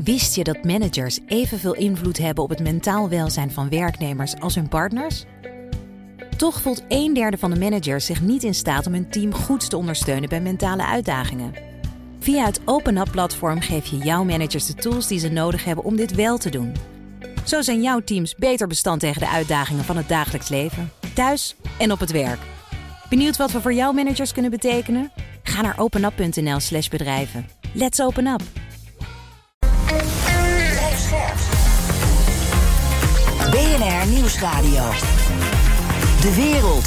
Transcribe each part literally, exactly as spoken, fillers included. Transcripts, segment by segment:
Wist je dat managers evenveel invloed hebben op het mentaal welzijn van werknemers als hun partners? Toch voelt een derde van de managers zich niet in staat om hun team goed te ondersteunen bij mentale uitdagingen. Via het OpenUp-platform geef je jouw managers de tools die ze nodig hebben om dit wel te doen. Zo zijn jouw teams beter bestand tegen de uitdagingen van het dagelijks leven, thuis en op het werk. Benieuwd wat we voor jouw managers kunnen betekenen? Ga naar openup.nl slash bedrijven. Let's open up! B N R Nieuwsradio. De wereld.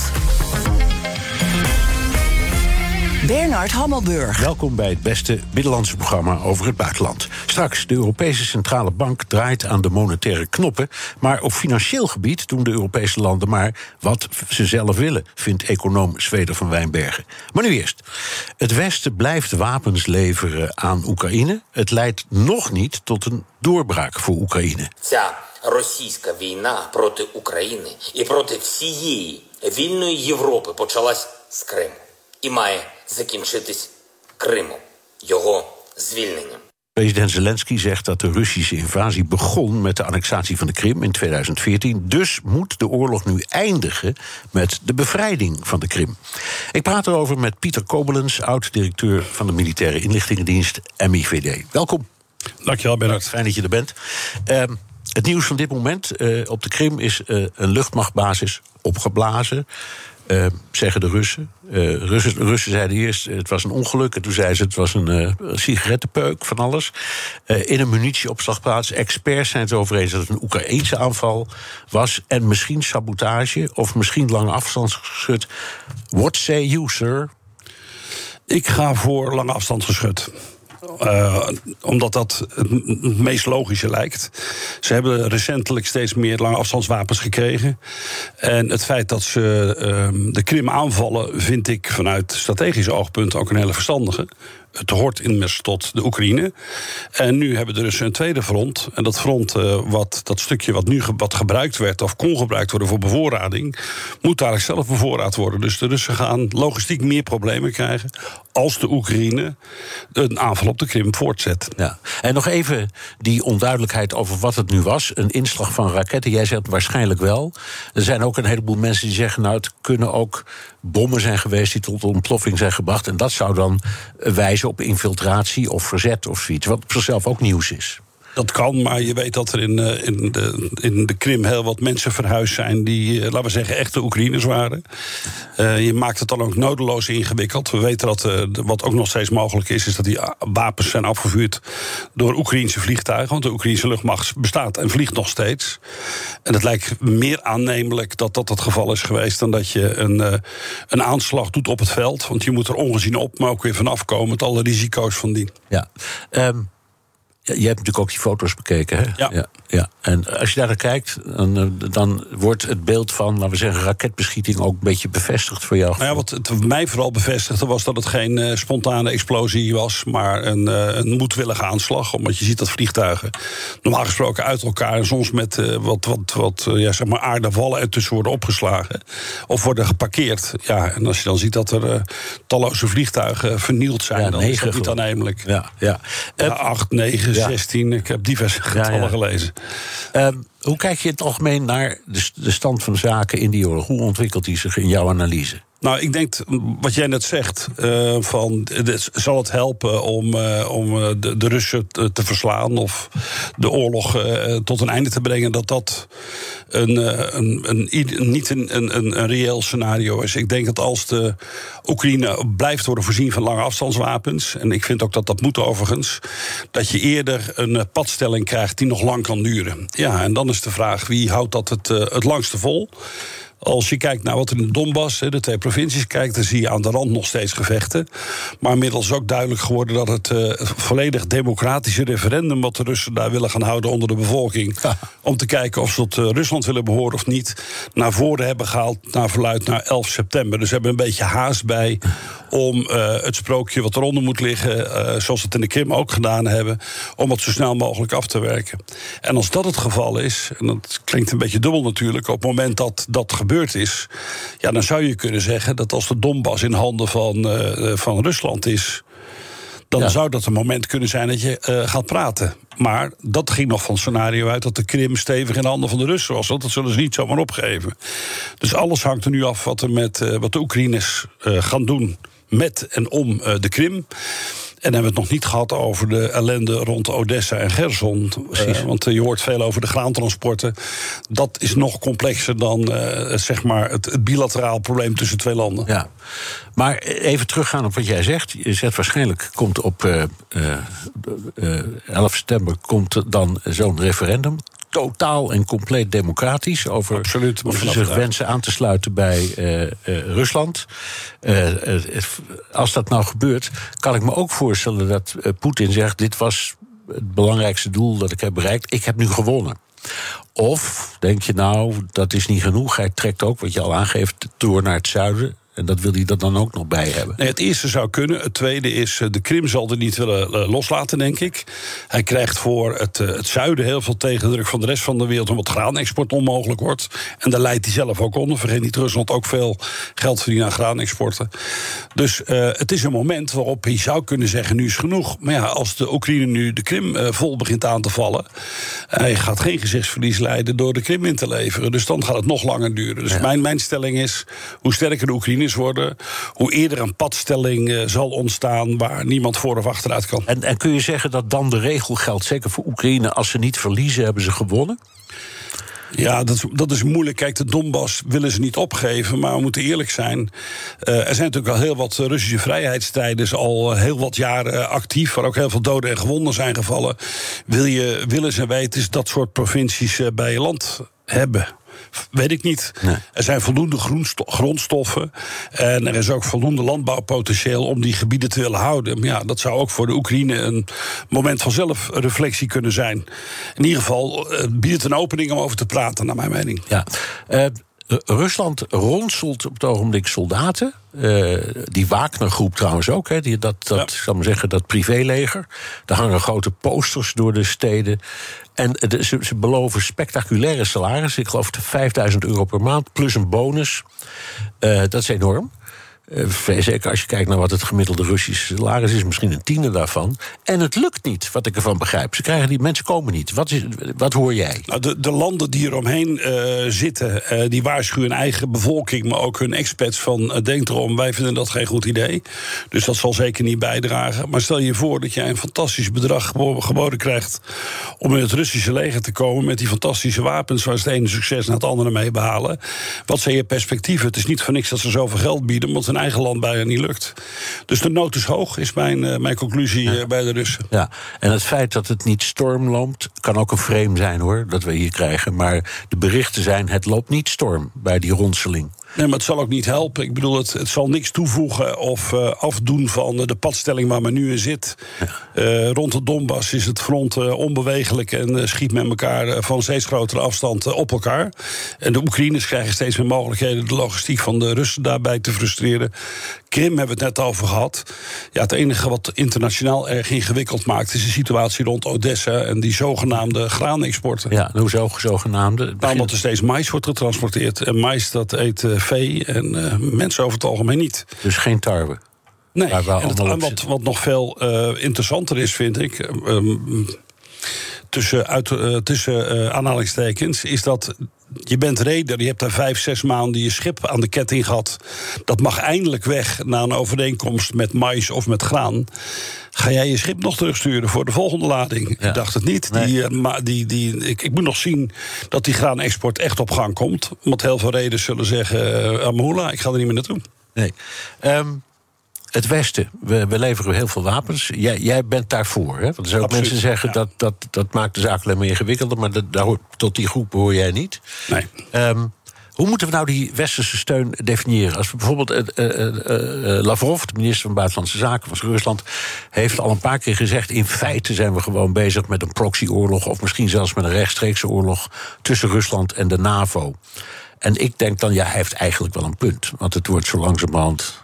Bernard Hammelburg. Welkom bij het beste binnenlandse programma over het buitenland. Straks, de Europese Centrale Bank draait aan de monetaire knoppen, maar op financieel gebied doen de Europese landen maar wat ze zelf willen, vindt econoom Zweder van Wijnbergen. Maar nu eerst. Het Westen blijft wapens leveren aan Oekraïne. Het leidt nog niet tot een doorbraak voor Oekraïne. Ця російська війна проти України і проти всієї вільної Європи почалась з Криму. І має закінчитись Кримом, його звільненням. President Zelensky zegt dat de Russische invasie begon met de annexatie van de Krim in tweeduizend veertien. Dus moet de oorlog nu eindigen met de bevrijding van de Krim. Ik praat erover met Pieter Kobelens, oud-directeur van de Militaire Inlichtingendienst M I V D. Welkom. Dankjewel, Bernard. Fijn dat je er bent. Uh, het nieuws van dit moment uh, op de Krim is uh, een luchtmachtbasis opgeblazen. Uh, zeggen de Russen. Uh, Russen. Russen zeiden eerst het was een ongeluk. En toen zeiden ze het was een uh, sigarettenpeuk van alles. Uh, in een munitieopslagplaats. Experts zijn het over eens dat het een Oekraïense aanval was. En misschien sabotage of misschien lange afstandsgeschut. What say you, sir? Ik ga voor lange afstandsgeschut. Uh, omdat dat het meest logische lijkt. Ze hebben recentelijk steeds meer lange afstandswapens gekregen. En het feit dat ze uh, de Krim aanvallen, vind ik vanuit strategisch oogpunt ook een hele verstandige. Het hoort immers tot de Oekraïne. En nu hebben de Russen een tweede front. En dat front, uh, wat, dat stukje wat nu ge, wat gebruikt werd of kon gebruikt worden voor bevoorrading, moet daar zelf bevoorraad worden. Dus de Russen gaan logistiek meer problemen krijgen als de Oekraïne een aanval op de Krim voortzet. Ja. En nog even die onduidelijkheid over wat het nu was. Een inslag van raketten. Jij zegt waarschijnlijk wel. Er zijn ook een heleboel mensen die zeggen, nou, het kunnen ook bommen zijn geweest die tot ontploffing zijn gebracht. En dat zou dan wijzen op infiltratie of verzet of zoiets. Wat op zichzelf ook nieuws is. Dat kan, maar je weet dat er in, in, de, in de Krim heel wat mensen verhuisd zijn die, laten we zeggen, echte Oekraïners waren. Uh, je maakt het dan ook nodeloos ingewikkeld. We weten dat, uh, wat ook nog steeds mogelijk is, is dat die wapens zijn afgevuurd door Oekraïense vliegtuigen. Want de Oekraïense luchtmacht bestaat en vliegt nog steeds. En het lijkt meer aannemelijk dat dat het geval is geweest dan dat je een, uh, een aanslag doet op het veld. Want je moet er ongezien op, maar ook weer vanaf komen met alle risico's van dien. Ja, um... Ja, je hebt natuurlijk ook die foto's bekeken, hè? Ja. ja, ja. En als je daar naar kijkt, dan, dan wordt het beeld van, laten we zeggen, raketbeschieting ook een beetje bevestigd voor jou. Nou ja, wat het mij vooral bevestigde was dat het geen uh, spontane explosie was, maar een, uh, een moedwillige aanslag. Omdat je ziet dat vliegtuigen normaal gesproken uit elkaar en soms met uh, wat, wat, wat uh, ja, zeg maar aardevallen ertussen worden opgeslagen of worden geparkeerd. Ja, en als je dan ziet dat er uh, talloze vliegtuigen vernield zijn, ja, dan negen, is dat niet aannemelijk. Ja, ja. ja, acht, negen, ja. zestien, ik heb diverse getallen ja, ja. gelezen. Um, hoe kijk je in het algemeen naar de, de stand van zaken in die oorlog? Hoe ontwikkelt die zich in jouw analyse? Nou, ik denk, wat jij net zegt, uh, van, het, zal het helpen om, uh, om uh, de, de Russen te, te verslaan of de oorlog uh, tot een einde te brengen, dat dat een, uh, een, een, een, niet een, een, een reëel scenario is. Ik denk dat als de Oekraïne blijft worden voorzien van lange afstandswapens, en ik vind ook dat dat moet overigens, dat je eerder een padstelling krijgt die nog lang kan duren. Ja, en dan is de vraag, wie houdt dat het, uh, het langste vol? Als je kijkt naar wat er in de Donbass, de twee provincies, kijkt, dan zie je aan de rand nog steeds gevechten. Maar inmiddels is ook duidelijk geworden dat het uh, volledig democratische referendum wat de Russen daar willen gaan houden onder de bevolking, ja. om te kijken of ze tot uh, Rusland willen behoren of niet, naar voren hebben gehaald, naar verluidt naar elf september. Dus ze hebben een beetje haast bij om uh, het sprookje wat eronder moet liggen, uh, zoals we het in de Krim ook gedaan hebben, om het zo snel mogelijk af te werken. En als dat het geval is, en dat klinkt een beetje dubbel natuurlijk, op het moment dat dat gebeurt is, ja, dan zou je kunnen zeggen dat als de Donbass in handen van, uh, van Rusland is, dan ja. zou dat een moment kunnen zijn dat je uh, gaat praten. Maar dat ging nog van het scenario uit dat de Krim stevig in de handen van de Russen was. Dat zullen ze niet zomaar opgeven. Dus alles hangt er nu af wat, er met, uh, wat de Oekraïners uh, gaan doen met en om uh, de Krim. En dan hebben we het nog niet gehad over de ellende rond Odessa en Gerson. Uh, want uh, je hoort veel over de graantransporten. Dat is nog complexer dan uh, zeg maar het, het bilateraal probleem tussen twee landen. Ja, maar even teruggaan op wat jij zegt. Je zegt waarschijnlijk komt op uh, uh, uh, elf september komt dan zo'n referendum. Totaal en compleet democratisch. Over Absoluut, of ze zich wensen aan te sluiten bij uh, uh, Rusland. Uh, uh, als dat nou gebeurt, kan ik me ook voorstellen dat uh, Poetin zegt: dit was het belangrijkste doel dat ik heb bereikt. Ik heb nu gewonnen. Of denk je nou, dat is niet genoeg. Hij trekt ook, wat je al aangeeft, door naar het zuiden. En dat wil hij er dan ook nog bij hebben. Nee, het eerste zou kunnen. Het tweede is, de Krim zal er niet willen loslaten, denk ik. Hij krijgt voor het, het zuiden heel veel tegendruk van de rest van de wereld, omdat graanexport onmogelijk wordt. En daar leidt hij zelf ook onder. Vergeet niet, Rusland ook veel geld verdient aan graanexporten. Dus uh, het is een moment waarop hij zou kunnen zeggen, nu is genoeg. Maar ja, als de Oekraïne nu de Krim uh, vol begint aan te vallen, hij gaat geen gezichtsverlies leiden door de Krim in te leveren. Dus dan gaat het nog langer duren. Dus ja. mijn, mijn stelling is, hoe sterker de Oekraïne worden, hoe eerder een padstelling uh, zal ontstaan waar niemand voor of achteruit kan. En, en kun je zeggen dat dan de regel geldt, zeker voor Oekraïne, als ze niet verliezen, hebben ze gewonnen? Ja, dat is, dat is moeilijk. Kijk, de Donbass willen ze niet opgeven, maar we moeten eerlijk zijn. Uh, er zijn natuurlijk al heel wat Russische vrijheidsstrijders al heel wat jaren actief, waar ook heel veel doden en gewonden zijn gevallen. Wil je willen en weten is dat soort provincies uh, bij je land hebben? Weet ik niet. Nee. Er zijn voldoende grondstoffen en er is ook voldoende landbouwpotentieel om die gebieden te willen houden. Maar ja, dat zou ook voor de Oekraïne een moment van zelfreflectie kunnen zijn. In ieder geval uh, biedt het een opening om over te praten, naar mijn mening. Ja. Uh, Rusland ronselt op het ogenblik soldaten. Uh, die Wagner-groep trouwens ook, hè, die, dat, dat, ja. zal maar zeggen, dat privéleger. Daar hangen grote posters door de steden. En de, ze, ze beloven spectaculaire salarissen. Ik geloof vijfduizend euro per maand, plus een bonus. Uh, dat is enorm. Uh, zeker als je kijkt naar wat het gemiddelde Russische salaris is, misschien een tiende daarvan. En het lukt niet, wat ik ervan begrijp. Ze krijgen die mensen komen niet. Wat, is, wat hoor jij? Nou, de, de landen die eromheen uh, zitten, uh, die waarschuwen hun eigen bevolking, maar ook hun expats van uh, denk erom, wij vinden dat geen goed idee. Dus dat zal zeker niet bijdragen. Maar stel je voor dat jij een fantastisch bedrag geboden krijgt om in het Russische leger te komen met die fantastische wapens waar ze het ene succes na het andere mee behalen. Wat zijn je perspectieven? Het is niet voor niks dat ze zoveel geld bieden, want hun eigen land bijna niet lukt. Dus de nood is hoog, is mijn, uh, mijn conclusie uh, bij de Russen. Ja, en het feit dat het niet storm loopt, kan ook een frame zijn, hoor, dat we hier krijgen. Maar de berichten zijn, het loopt niet storm bij die ronseling. Nee, maar het zal ook niet helpen. Ik bedoel, het, het zal niks toevoegen of uh, afdoen van uh, de padstelling waar men nu in zit. Ja. Uh, rond de Donbass is het front uh, onbewegelijk en uh, schiet met elkaar uh, van steeds grotere afstand uh, op elkaar. En de Oekraïners krijgen steeds meer mogelijkheden de logistiek van de Russen daarbij te frustreren. Krim hebben we het net over gehad. Ja, het enige wat internationaal erg ingewikkeld maakt is de situatie rond Odessa en die zogenaamde graanexporten. Ja, hoezo zogenaamde? Begin... Omdat er steeds mais wordt getransporteerd. En mais, dat eet uh, vee en uh, mensen over het algemeen niet. Dus geen tarwe? Nee, en, het, en wat, wat nog veel uh, interessanter is, vind ik, um, tussen, uit, uh, tussen uh, aanhalingstekens, is dat je bent reder, je hebt daar vijf, zes maanden je schip aan de ketting gehad. Dat mag eindelijk weg na een overeenkomst met mais of met graan. Ga jij je schip nog terugsturen voor de volgende lading? Ja. Ik dacht het niet. Nee. Die, uh, die, die, ik, ik moet nog zien dat die graanexport echt op gang komt. Want heel veel reders zullen zeggen, uh, Amhula, ik ga er niet meer naartoe. Nee. Um... Het Westen, we, we leveren heel veel wapens. Jij, jij bent daarvoor, hè? Want er zijn ook mensen zeggen, ja. dat, dat, dat maakt de zaak alleen maar ingewikkelder, maar dat, daar hoort, tot die groep hoor jij niet. Nee. Um, hoe moeten we nou die westerse steun definiëren? Als we bijvoorbeeld uh, uh, uh, Lavrov, de minister van Buitenlandse Zaken van Rusland, heeft al een paar keer gezegd, in feite zijn we gewoon bezig met een proxyoorlog, of misschien zelfs met een rechtstreekse oorlog tussen Rusland en de NAVO. En ik denk dan, ja, hij heeft eigenlijk wel een punt. Want het wordt zo langzamerhand...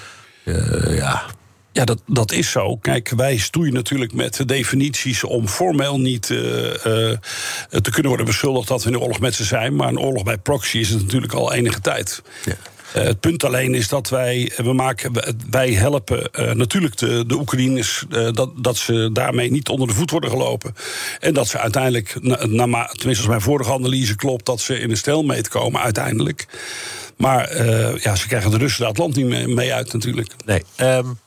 Uh, ja. Ja, dat, dat is zo. Kijk, wij stoeien natuurlijk met definities om formeel niet uh, uh, te kunnen worden beschuldigd dat we in een oorlog met ze zijn. Maar een oorlog bij proxy is het natuurlijk al enige tijd. Ja. Uh, het punt alleen is dat wij, we maken, wij helpen uh, natuurlijk de, de Oekraïners uh, dat, dat ze daarmee niet onder de voet worden gelopen. En dat ze uiteindelijk, na, na, tenminste als mijn vorige analyse klopt, dat ze in een stelmeet komen uiteindelijk. Maar uh, ja, ze krijgen de Russen dat land niet mee, mee uit natuurlijk. Nee. Um,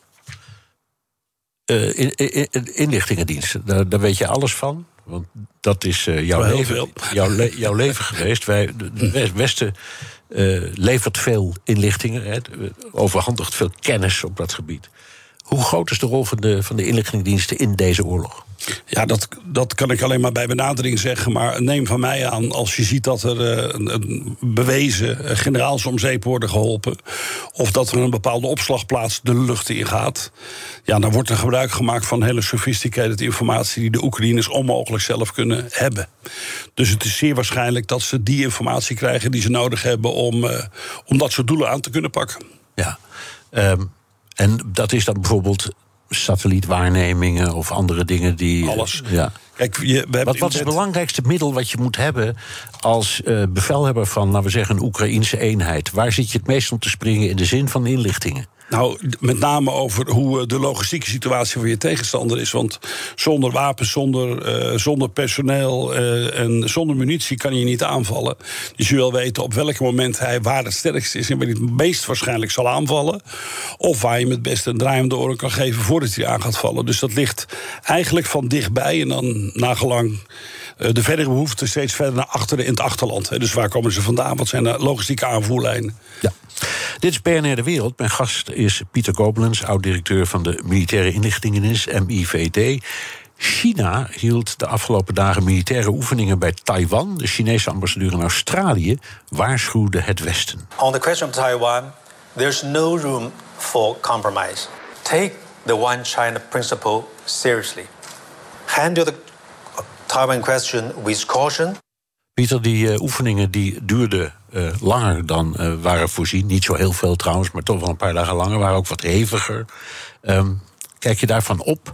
uh, in, in, in, inlichtingendiensten, daar, daar weet je alles van. Want dat is uh, jouw, leven, jouw, le- jouw leven geweest. Wij, de Westen uh, levert veel inlichtingen, hè, overhandigt veel kennis op dat gebied. Hoe groot is de rol van de, van de inlichtingendiensten in deze oorlog? Ja, dat, dat kan ik alleen maar bij benadering zeggen. Maar neem van mij aan, als je ziet dat er uh, een bewezen uh, generaals om zeep worden geholpen, of dat er een bepaalde opslagplaats de lucht in gaat, ja, dan wordt er gebruik gemaakt van hele sophisticated informatie die de Oekraïners onmogelijk zelf kunnen hebben. Dus het is zeer waarschijnlijk dat ze die informatie krijgen die ze nodig hebben om, uh, om dat soort doelen aan te kunnen pakken. Ja, um, en dat is dan bijvoorbeeld satellietwaarnemingen of andere dingen die... Alles. Uh, ja. Kijk, je, we wat, wat is het belangrijkste middel wat je moet hebben als uh, bevelhebber van, laten we zeggen, een Oekraïense eenheid? Waar zit je het meest om te springen in de zin van inlichtingen? Nou, met name over hoe de logistieke situatie van je tegenstander is. Want zonder wapens, zonder, uh, zonder personeel uh, en zonder munitie kan je niet aanvallen. Dus je wil weten op welk moment hij waar het sterkst is en waar hij het meest waarschijnlijk zal aanvallen. Of waar je hem het beste een draai om de oren kan geven voordat hij aan gaat vallen. Dus dat ligt eigenlijk van dichtbij en dan nagelang uh, de verdere behoefte steeds verder naar achteren in het achterland. Hè. Dus waar komen ze vandaan? Wat zijn de logistieke aanvoerlijnen? Ja. Dit is B N R De Wereld. Mijn gast is Pieter Koblenz, oud-directeur van de Militaire Inlichtingendienst, M I V T. China hield de afgelopen dagen militaire oefeningen bij Taiwan. De Chinese ambassadeur in Australië waarschuwde het Westen. On the question of Taiwan, there's no room for compromise. Take the One China principle seriously. Handle the Taiwan question with caution. Pieter, die uh, oefeningen die duurden uh, langer dan uh, waren voorzien. Niet zo heel veel trouwens, maar toch wel een paar dagen langer. Waren ook wat heviger. Um, kijk je daarvan op?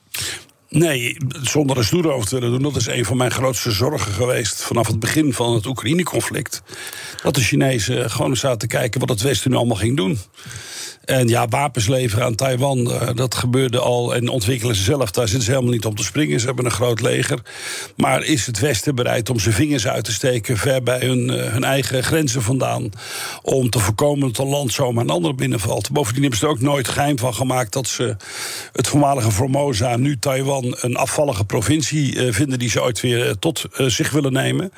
Nee, zonder er stoer over te willen doen. Dat is een van mijn grootste zorgen geweest vanaf het begin van het Oekraïne-conflict. Dat de Chinezen gewoon eens zaten kijken wat het Westen nu allemaal ging doen. En ja, wapens leveren aan Taiwan, dat gebeurde al. En ontwikkelen ze zelf, daar zitten ze helemaal niet om te springen. Ze hebben een groot leger. Maar is het Westen bereid om zijn vingers uit te steken ver bij hun, hun eigen grenzen vandaan, om te voorkomen dat een land zomaar een ander binnenvalt? Bovendien hebben ze er ook nooit geheim van gemaakt dat ze het voormalige Formosa, nu Taiwan, een afvallige provincie vinden die ze ooit weer tot zich willen nemen.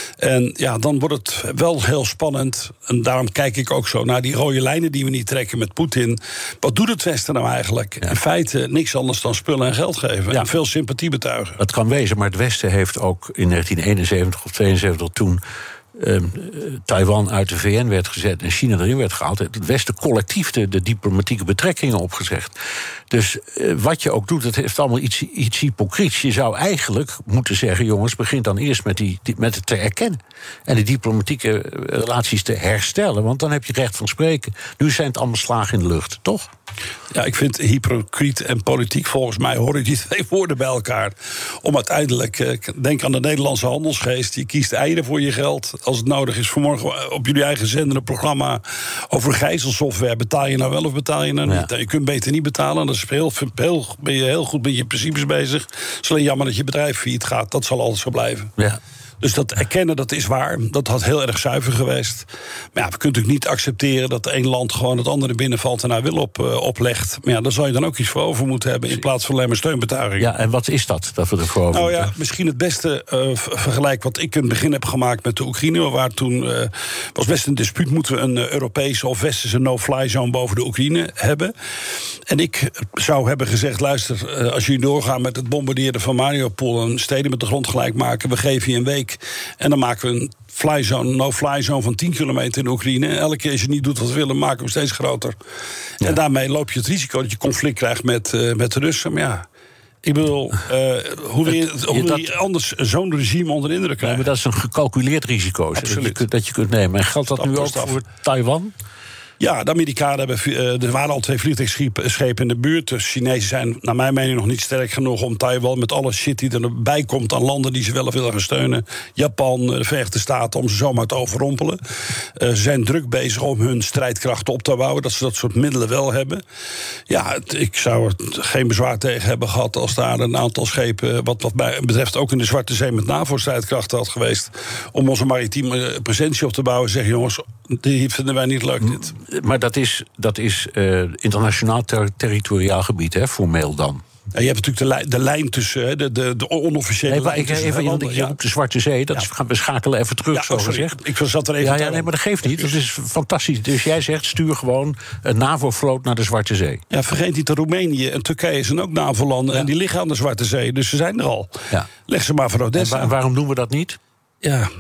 En ja, dan wordt het wel heel spannend. En daarom kijk ik ook zo naar die rode lijnen die we niet trekken met Poetin. Wat doet het Westen nou eigenlijk? Ja. In feite niks anders dan spullen en geld geven. Ja. En veel sympathie betuigen. Dat kan wezen, maar het Westen heeft ook in negentien eenenzeventig of tweeënzeventig toen Um, Taiwan uit de V N werd gezet en China erin werd gehaald, het Westen collectief de, de diplomatieke betrekkingen opgezegd. Dus uh, wat je ook doet, het heeft allemaal iets, iets hypocriets. Je zou eigenlijk moeten zeggen, jongens, begin dan eerst met, die, die, met het te erkennen en de diplomatieke relaties te herstellen, want dan heb je recht van spreken. Nu zijn het allemaal slagen in de lucht, toch? Ja, ik vind hypocriet en politiek, volgens mij horen die twee woorden bij elkaar. Om uiteindelijk, denk aan de Nederlandse handelsgeest, je kiest eieren voor je geld. Als het nodig is, vanmorgen op jullie eigen zender een programma over gijzelsoftware. Betaal je nou wel of betaal je nou niet? Ja. Je kunt beter niet betalen, dat is heel, heel, ben je heel goed met je principes bezig. Het is alleen jammer dat je bedrijf failliet gaat, dat zal altijd zo blijven. Ja. Dus dat erkennen, dat is waar. Dat had heel erg zuiver geweest. Maar ja, we kunnen natuurlijk niet accepteren dat één land gewoon het andere binnenvalt en haar wil op, uh, oplegt. Maar ja, daar zal je dan ook iets voor over moeten hebben in plaats van alleen maar steunbetuiging. Ja, en wat is dat, dat we ervoor over Nou moeten? ja, misschien het beste uh, vergelijk wat ik in het begin heb gemaakt met de Oekraïne. Waar toen uh, was best een dispuut, moeten we een uh, Europese of Westerse no-fly zone boven de Oekraïne hebben. En ik zou hebben gezegd, luister, uh, als jullie doorgaan met het bombarderen van Mariupol en steden met de grond gelijk maken, we geven je een week. En dan maken we een flyzone, no-fly zone van tien kilometer in de Oekraïne. En elke keer als je niet doet wat we willen, maken we hem steeds groter. Ja. En daarmee loop je het risico dat je conflict krijgt met, uh, met de Russen. Maar ja, ik bedoel, uh, hoe wil je, hoe wil je anders zo'n regime onder de indruk krijgen? Ja, maar dat is een gecalculeerd risico dat je, kunt, dat je kunt nemen. En geldt dat, dat nu ook voor Taiwan? Ja, de Amerikanen hebben. Uh, er waren al twee vliegtuigschepen in de buurt. De Chinezen zijn, naar mijn mening, nog niet sterk genoeg om Taiwan met alle shit die erbij komt aan landen die ze wel willen gaan steunen. Japan, de Verenigde Staten, om ze zomaar te overrompelen. Uh, ze zijn druk bezig om hun strijdkrachten op te bouwen, dat ze dat soort middelen wel hebben. Ja, het, ik zou er geen bezwaar tegen hebben gehad als daar een aantal schepen, wat, wat mij betreft ook in de Zwarte Zee met NAVO-strijdkrachten had geweest, om onze maritieme presentie op te bouwen. Zeggen, jongens, die vinden wij niet leuk, dit. Maar dat is, dat is uh, internationaal ter- territoriaal gebied, hè, formeel dan. Ja, je hebt natuurlijk de, lijn, de lijn tussen, de, de, de onofficiële nee, lijn ik, tussen even, landen. je ja. op de Zwarte Zee, dat ja. is, we schakelen even terug, ja, zo oh, gezegd. Ik zat er even ja, ja, nee, maar dat geeft niet, dat is fantastisch. Dus jij zegt, stuur gewoon een NAVO-vloot naar de Zwarte Zee. Ja, vergeet niet, de Roemenië en Turkije zijn ook NAVO-landen, ja. en die liggen aan de Zwarte Zee, dus ze zijn er al. Ja. Leg ze maar voor Odessa. En, wa- en waarom doen we dat niet? Ja...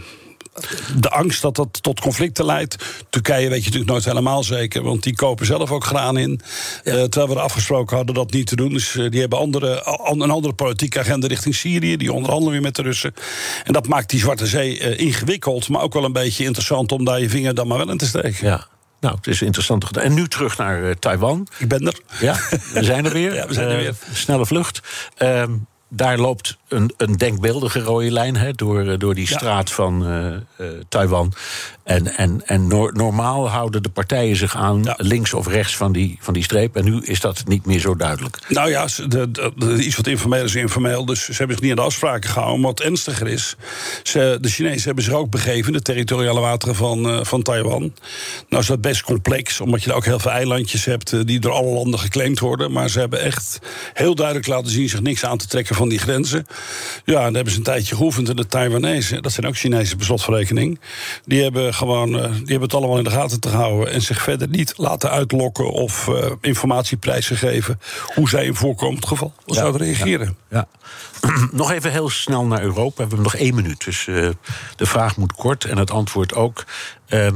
De angst dat dat tot conflicten leidt. Turkije weet je natuurlijk nooit helemaal zeker, want die kopen zelf ook graan in. Ja. Uh, terwijl we afgesproken hadden dat niet te doen. Dus uh, die hebben andere, an, een andere politieke agenda richting Syrië. Die onderhandelen weer met de Russen. En dat maakt die Zwarte Zee uh, ingewikkeld, maar ook wel een beetje interessant om daar je vinger dan maar wel in te steken. Ja. Nou, het is interessant gedaan. En nu terug naar uh, Taiwan. Ik ben er. Ja, we zijn er weer. Ja, we zijn er weer. Uh, snelle vlucht. Uh, Daar loopt een, een denkbeeldige rode lijn he, door, door die straat ja. van uh, uh, Taiwan. En, en, en no- normaal houden de partijen zich aan ja. links of rechts van die, van die streep. En nu is dat niet meer zo duidelijk. Nou ja, de, de, de, iets wat informeel is informeel. Dus ze hebben zich niet aan de afspraken gehouden. Maar wat ernstiger is, ze, de Chinezen hebben zich ook begeven in de territoriale wateren van, uh, van Taiwan. Nou is dat best complex, omdat je daar ook heel veel eilandjes hebt uh, die door alle landen geclaimd worden. Maar ze hebben echt heel duidelijk laten zien zich niks aan te trekken van die grenzen. Ja, en daar hebben ze een tijdje geoefend. En de Taiwanese, dat zijn ook Chinezen per slotverrekening, die hebben gewoon, uh, die hebben het allemaal in de gaten te houden en zich verder niet laten uitlokken of uh, informatie prijsgegeven hoe zij in voorkomend geval ja, zouden reageren. Ja, ja. Nog even heel snel naar Europa. We hebben nog één minuut, dus uh, de vraag moet kort en het antwoord ook. Uh,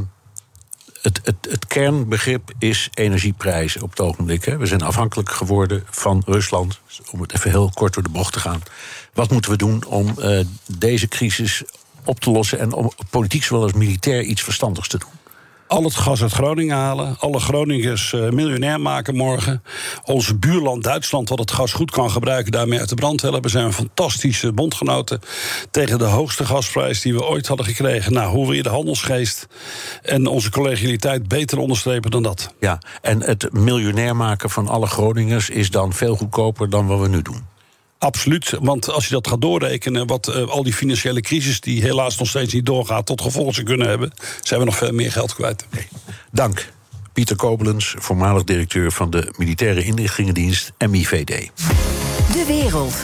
Het, het, het kernbegrip is energieprijzen op het ogenblik. Hè. We zijn afhankelijk geworden van Rusland. Om het even heel kort door de bocht te gaan. Wat moeten we doen om uh, deze crisis op te lossen en om politiek zowel als militair iets verstandigs te doen? Al het gas uit Groningen halen. Alle Groningers uh, miljonair maken morgen. Onze buurland Duitsland, wat het gas goed kan gebruiken, daarmee uit de brand helpen. Zijn we fantastische bondgenoten tegen de hoogste gasprijs die we ooit hadden gekregen. Nou, hoe wil je de handelsgeest en onze collegialiteit beter onderstrepen dan dat? Ja, en het miljonair maken van alle Groningers is dan veel goedkoper dan wat we nu doen. Absoluut, want als je dat gaat doorrekenen, wat uh, al die financiële crisis die helaas nog steeds niet doorgaat tot gevolg zou kunnen hebben, zijn we nog veel meer geld kwijt. Okay. Dank. Pieter Kobelens, voormalig directeur van de Militaire Inlichtingendienst M I V D. De wereld.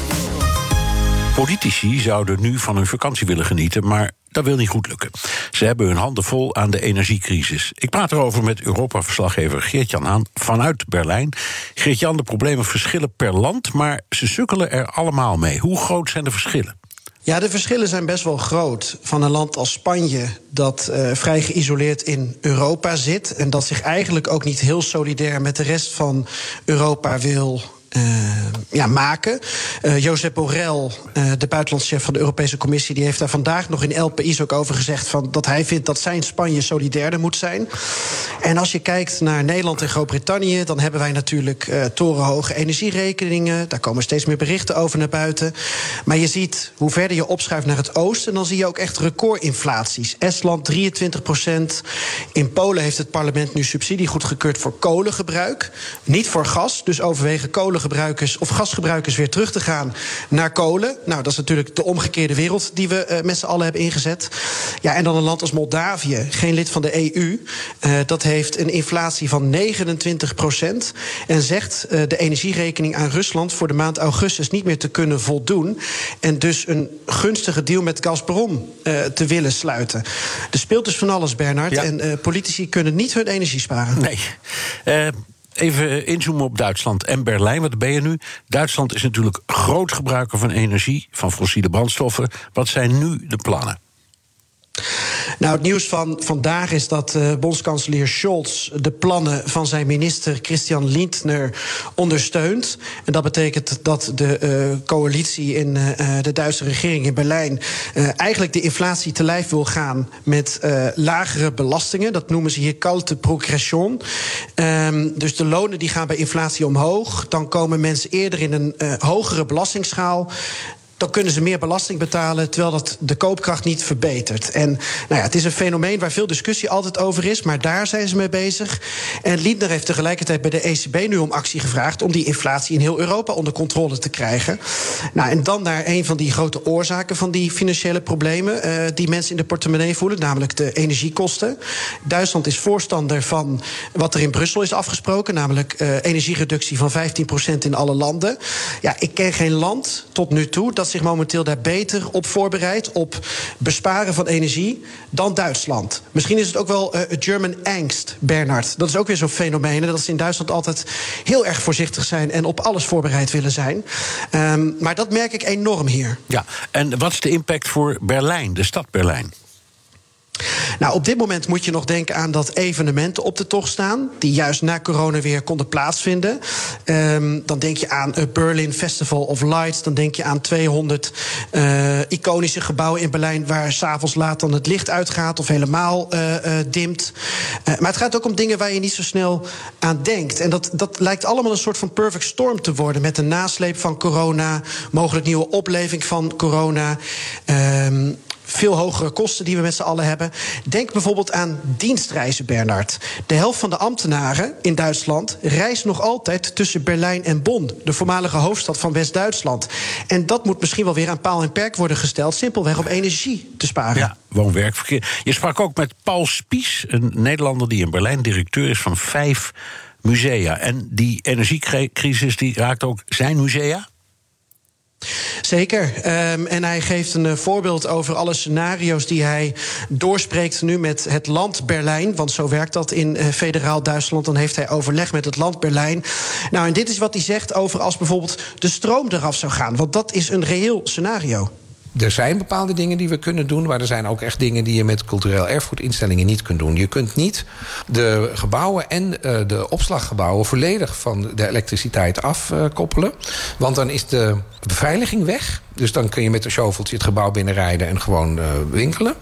Politici zouden nu van hun vakantie willen genieten, maar dat wil niet goed lukken. Ze hebben hun handen vol aan de energiecrisis. Ik praat erover met Europa-verslaggever Geert-Jan Haan vanuit Berlijn. Geert-Jan, de problemen verschillen per land, maar ze sukkelen er allemaal mee. Hoe groot zijn de verschillen? Ja, de verschillen zijn best wel groot. Van een land als Spanje, dat uh, vrij geïsoleerd in Europa zit en dat zich eigenlijk ook niet heel solidair met de rest van Europa wil Uh, ja, maken. Uh, Josep Borrell, uh, de buitenlandschef van de Europese Commissie, die heeft daar vandaag nog in El País ook over gezegd van dat hij vindt dat zijn Spanje solidairder moet zijn. En als je kijkt naar Nederland en Groot-Brittannië, dan hebben wij natuurlijk uh, torenhoge energierekeningen. Daar komen steeds meer berichten over naar buiten. Maar je ziet, hoe verder je opschuift naar het oosten, dan zie je ook echt recordinflaties. Estland drieëntwintig procent. In Polen heeft het parlement nu subsidie goedgekeurd voor kolengebruik. Niet voor gas, dus overwegen kolen gebruikers of gasgebruikers weer terug te gaan naar kolen. Nou, dat is natuurlijk de omgekeerde wereld die we uh, met z'n allen hebben ingezet. Ja, en dan een land als Moldavië, geen lid van de E U. Uh, dat heeft een inflatie van negenentwintig procent en zegt uh, de energierekening aan Rusland voor de maand augustus niet meer te kunnen voldoen en dus een gunstige deal met Gazprom uh, te willen sluiten. Er speelt dus van alles, Bernard. Ja. En uh, politici kunnen niet hun energie sparen. Nee. Uh... Even inzoomen op Duitsland en Berlijn. Wat ben je nu? Duitsland is natuurlijk groot gebruiker van energie, van fossiele brandstoffen. Wat zijn nu de plannen? Nou, het nieuws van vandaag is dat uh, bondskanselier Scholz de plannen van zijn minister Christian Lindner ondersteunt. En dat betekent dat de uh, coalitie in uh, de Duitse regering in Berlijn uh, eigenlijk de inflatie te lijf wil gaan met uh, lagere belastingen. Dat noemen ze hier kalte progression. Um, dus de lonen die gaan bij inflatie omhoog. Dan komen mensen eerder in een uh, hogere belastingsschaal. Dan kunnen ze meer belasting betalen, terwijl dat de koopkracht niet verbetert. En nou ja, het is een fenomeen waar veel discussie altijd over is, maar daar zijn ze mee bezig. En Lindner heeft tegelijkertijd bij de E C B nu om actie gevraagd om die inflatie in heel Europa onder controle te krijgen. Nou, en dan naar een van die grote oorzaken van die financiële problemen uh, die mensen in de portemonnee voelen, namelijk de energiekosten. Duitsland is voorstander van wat er in Brussel is afgesproken, namelijk uh, energiereductie van vijftien procent in alle landen. Ja, ik ken geen land tot nu toe dat zich momenteel daar beter op voorbereidt, op besparen van energie, dan Duitsland. Misschien is het ook wel uh, German angst, Bernard. Dat is ook weer zo'n fenomeen, dat ze in Duitsland altijd heel erg voorzichtig zijn en op alles voorbereid willen zijn. Um, maar dat merk ik enorm hier. Ja, en wat is de impact voor Berlijn, de stad Berlijn? Nou, op dit moment moet je nog denken aan dat evenementen op de tocht staan, die juist na corona weer konden plaatsvinden. Um, dan denk je aan het Berlin Festival of Lights. Dan denk je aan tweehonderd uh, iconische gebouwen in Berlijn waar 's avonds laat dan het licht uitgaat of helemaal uh, uh, dimt. Uh, maar het gaat ook om dingen waar je niet zo snel aan denkt. En dat, dat lijkt allemaal een soort van perfect storm te worden, met de nasleep van corona, mogelijk nieuwe opleving van corona. Um, Veel hogere kosten die we met z'n allen hebben. Denk bijvoorbeeld aan dienstreizen, Bernard. De helft van de ambtenaren in Duitsland reist nog altijd tussen Berlijn en Bonn, de voormalige hoofdstad van West-Duitsland. En dat moet misschien wel weer aan paal en perk worden gesteld, simpelweg om energie te sparen. Ja, woon-werkverkeer. Je sprak ook met Paul Spies, een Nederlander die in Berlijn directeur is van vijf musea. En die energiecrisis die raakt ook zijn musea? Zeker. Um, en hij geeft een uh, voorbeeld over alle scenario's die hij doorspreekt nu met het land Berlijn. Want zo werkt dat in uh, federaal Duitsland. Dan heeft hij overleg met het land Berlijn. Nou, en dit is wat hij zegt over als bijvoorbeeld de stroom eraf zou gaan. Want dat is een reëel scenario. Er zijn bepaalde dingen die we kunnen doen, maar er zijn ook echt dingen die je met cultureel erfgoedinstellingen niet kunt doen. Je kunt niet de gebouwen en uh, de opslaggebouwen volledig van de elektriciteit afkoppelen. Uh, want dan is de beveiliging weg. Dus dan kun je met een shoveltje het gebouw binnenrijden en gewoon uh, winkelen.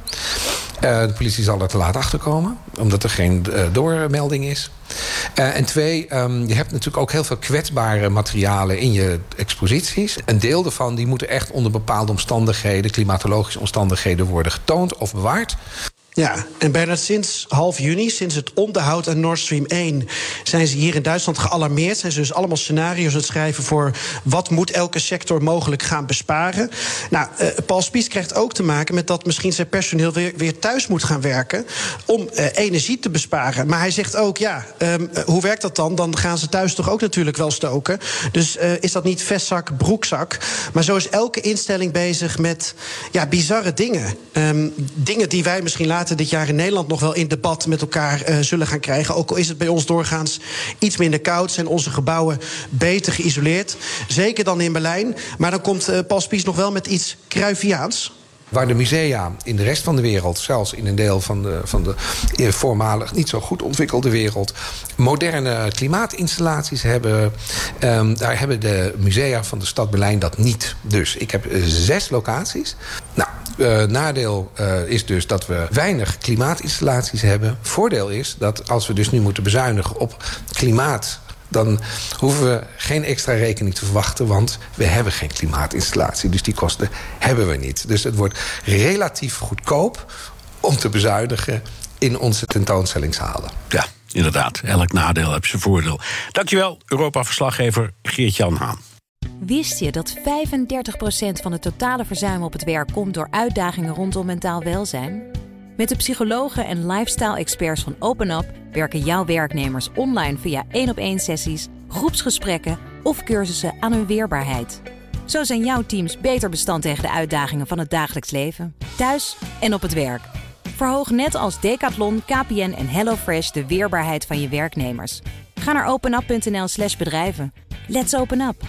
Uh, de politie zal er te laat achterkomen, omdat er geen uh, doormelding is. Uh, en twee, um, je hebt natuurlijk ook heel veel kwetsbare materialen in je exposities. Een deel daarvan die moeten echt onder bepaalde omstandigheden, klimatologische omstandigheden, worden getoond of bewaard. Ja, en Bernard, sinds half juni, sinds het onderhoud aan Nord Stream één... zijn ze hier in Duitsland gealarmeerd. Zijn ze dus allemaal scenario's aan het schrijven voor wat moet elke sector mogelijk gaan besparen. Nou, uh, Paul Spies krijgt ook te maken met dat misschien zijn personeel weer, weer thuis moet gaan werken om uh, energie te besparen. Maar hij zegt ook, ja, um, uh, hoe werkt dat dan? Dan gaan ze thuis toch ook natuurlijk wel stoken. Dus uh, is dat niet vestzak, broekzak? Maar zo is elke instelling bezig met ja, bizarre dingen. Um, dingen die wij misschien later dit jaar in Nederland nog wel in debat met elkaar uh, zullen gaan krijgen. Ook al is het bij ons doorgaans iets minder koud, zijn onze gebouwen beter geïsoleerd. Zeker dan in Berlijn. Maar dan komt uh, Paul Spies nog wel met iets Cruyffiaans. Waar de musea in de rest van de wereld, zelfs in een deel van de, van de voormalig niet zo goed ontwikkelde wereld, moderne klimaatinstallaties hebben, um, daar hebben de musea van de stad Berlijn dat niet. Dus ik heb uh, zes locaties. Nou, uh, nadeel uh, is dus dat we weinig klimaatinstallaties hebben. Voordeel is dat als we dus nu moeten bezuinigen op klimaat, dan hoeven we geen extra rekening te verwachten, want we hebben geen klimaatinstallatie. Dus die kosten hebben we niet. Dus het wordt relatief goedkoop om te bezuinigen in onze tentoonstellingshalen. Ja, inderdaad. Elk nadeel heeft zijn voordeel. Dankjewel, Europa-verslaggever Geert-Jan Haan. Wist je dat vijfendertig procent van het totale verzuim op het werk komt door uitdagingen rondom mentaal welzijn? Met de psychologen en lifestyle-experts van OpenUp werken jouw werknemers online via één-op-één sessies, groepsgesprekken of cursussen aan hun weerbaarheid. Zo zijn jouw teams beter bestand tegen de uitdagingen van het dagelijks leven, thuis en op het werk. Verhoog net als Decathlon, K P N en HelloFresh de weerbaarheid van je werknemers. Ga naar openup punt n l slash bedrijven. Let's open up!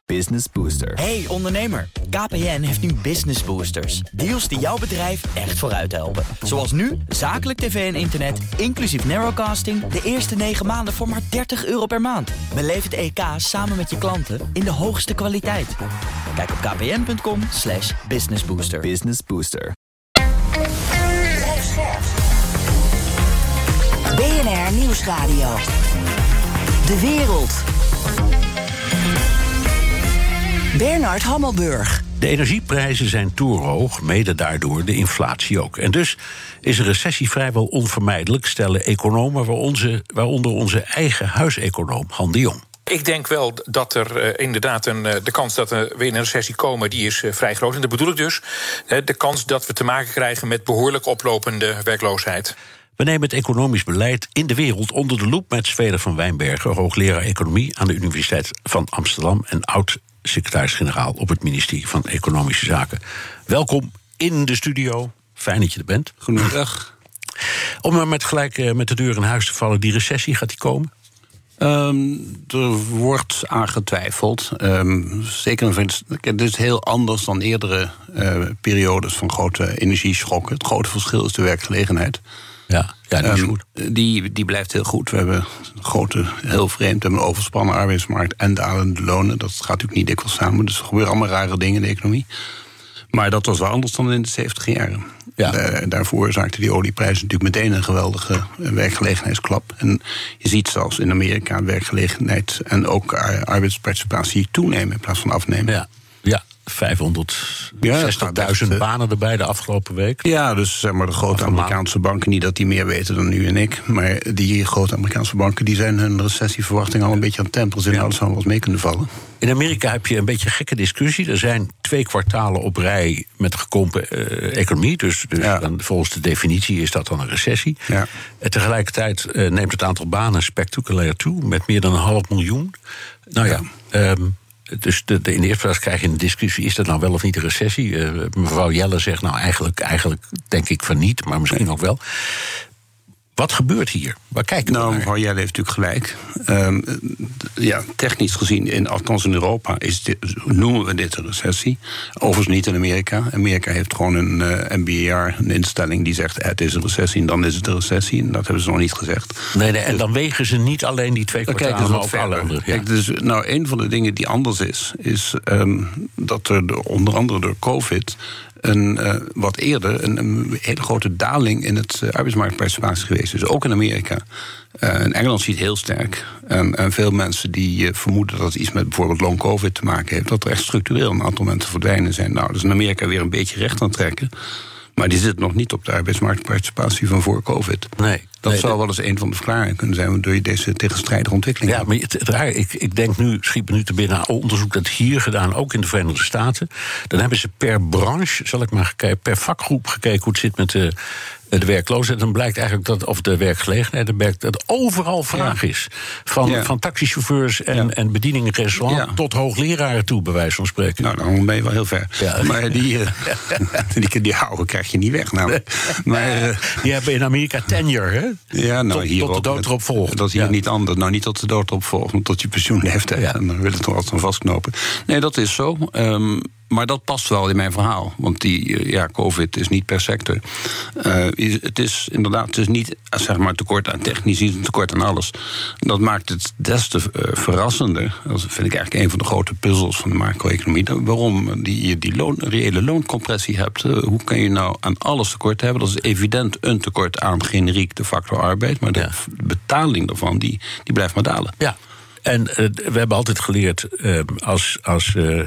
Business Booster. Hey ondernemer, K P N heeft nu Business Boosters. Deals die jouw bedrijf echt vooruit helpen. Zoals nu, zakelijk tv en internet, inclusief narrowcasting... de eerste negen maanden voor maar dertig euro per maand. Beleef het E K samen met je klanten in de hoogste kwaliteit. Kijk op kpn.com slash businessbooster. Business Booster. B N R Nieuwsradio. De wereld. Bernard Hammelburg. De energieprijzen zijn torenhoog, mede daardoor de inflatie ook. En dus is een recessie vrijwel onvermijdelijk, stellen economen, waaronder onze eigen huiseconoom Han de Jong. Ik denk wel dat er uh, inderdaad een, uh, de kans dat we weer in een recessie komen, die is uh, vrij groot. En dat bedoel ik dus, uh, de kans dat we te maken krijgen met behoorlijk oplopende werkloosheid. We nemen het economisch beleid in de wereld onder de loep met Zweder van Wijnbergen, hoogleraar economie aan de Universiteit van Amsterdam en oud-secretaris-generaal op het ministerie van Economische Zaken. Welkom in de studio. Fijn dat je er bent. Goedemiddag. Om er met gelijk uh, met de deur in huis te vallen, die recessie, gaat die komen? Um, er wordt aan getwijfeld. Um, zeker, het is heel anders dan eerdere uh, periodes van grote energieschokken. Het grote verschil is de werkgelegenheid. Ja, ja, die is goed. Um, die, die blijft heel goed. We hebben een grote, heel vreemd, we hebben een overspannen arbeidsmarkt en dalende lonen. Dat gaat natuurlijk niet dikwijls samen. Dus er gebeuren allemaal rare dingen in de economie. Maar dat was wel anders dan in de zeventig jaren. Ja. Daar, daar veroorzaakte die olieprijs natuurlijk meteen een geweldige werkgelegenheidsklap. En je ziet zelfs in Amerika werkgelegenheid en ook arbeidsparticipatie toenemen in plaats van afnemen. Ja, ja. vijfhonderdzestigduizend ja, banen erbij de afgelopen week. Ja, dus zeg maar de grote Amerikaanse banken, niet dat die meer weten dan u en ik, maar die grote Amerikaanse banken die zijn hun recessieverwachting al een beetje aan het temperen. Ze zouden wel eens mee kunnen vallen. In Amerika heb je een beetje een gekke discussie. Er zijn twee kwartalen op rij met gekrompen uh, economie. Dus, dus ja. dan, volgens de definitie is dat dan een recessie. Ja. En tegelijkertijd uh, neemt het aantal banen spectaculair toe, met meer dan een half miljoen. Nou ja, ja. Um, Dus de, de, in de eerste plaats krijg je een discussie, is dat nou wel of niet een recessie? Uh, mevrouw Jelle zegt, nou eigenlijk, eigenlijk denk ik van niet, maar misschien ook wel. Wat gebeurt hier? Waar kijken we nou, naar? mevrouw Jelle heeft natuurlijk gelijk. Um, ja, technisch gezien, in, althans in Europa, is dit, noemen we dit een recessie. Overigens niet in Amerika. Amerika heeft gewoon een uh, M B A R, een instelling die zegt, het is een recessie en dan is het een recessie. En dat hebben ze nog niet gezegd. Nee, nee, en dan wegen ze niet alleen die twee kwartalen, maar ook alle andere. Ja. Kijk, dus, nou, een van de dingen die anders is, is um, dat er de, onder andere door COVID een uh, wat eerder een, een hele grote daling in het uh, arbeidsmarktparticipatie geweest is. Ook in Amerika. Uh, in Engeland zie je het heel sterk. En, en veel mensen die uh, vermoeden dat het iets met bijvoorbeeld long COVID te maken heeft, dat er echt structureel een aantal mensen verdwijnen zijn. Nou, dat is in Amerika weer een beetje recht aan het trekken. Maar die zit nog niet op de arbeidsmarktparticipatie van voor COVID. Nee. Dat nee, zou nee. wel eens een van de verklaringen kunnen zijn door deze tegenstrijdige ontwikkeling. Ja, maar het, het raar, ik, ik denk nu, schiet me nu te binnen, onderzoek dat hier gedaan, ook in de Verenigde Staten. Dan hebben ze per branche, zal ik maar kijken, per vakgroep gekeken hoe het zit met de, de werkloosheid. Dan blijkt eigenlijk dat, of de werkgelegenheid, dan blijkt dat overal vraag ja. is. Van, ja. van taxichauffeurs en, ja. en bedieningen in restaurant ja. tot hoogleraren toe, bij wijze van spreken. Nou, dan ben je wel heel ver. Ja. Maar die, uh, die, die houden krijg je niet weg. Nou. Maar, uh, die hebben in Amerika tenure, hè? Ja, nou, tot, hier tot de dood erop volgt. Dat is hier ja. niet anders. Nou, niet tot de dood erop volgt, maar tot je pensioenleeftijd. Ja. En dan wil het toch altijd aan vastknopen. Nee, dat is zo. Um, maar dat past wel in mijn verhaal. Want die, ja, COVID is niet per sector. Uh, het is inderdaad, het is niet zeg maar tekort aan technici, het is een tekort aan alles. Dat maakt het des te uh, verrassender. Dat vind ik eigenlijk een van de grote puzzels van de macro-economie. Waarom die, die loon, reële looncompressie hebt. Uh, hoe kan je nou aan alles tekort hebben? Dat is evident een tekort aan generiek de factor arbeid. Maar de ja. betaling daarvan, die, die blijft maar dalen. Ja, en uh, we hebben altijd geleerd, uh, als... als uh,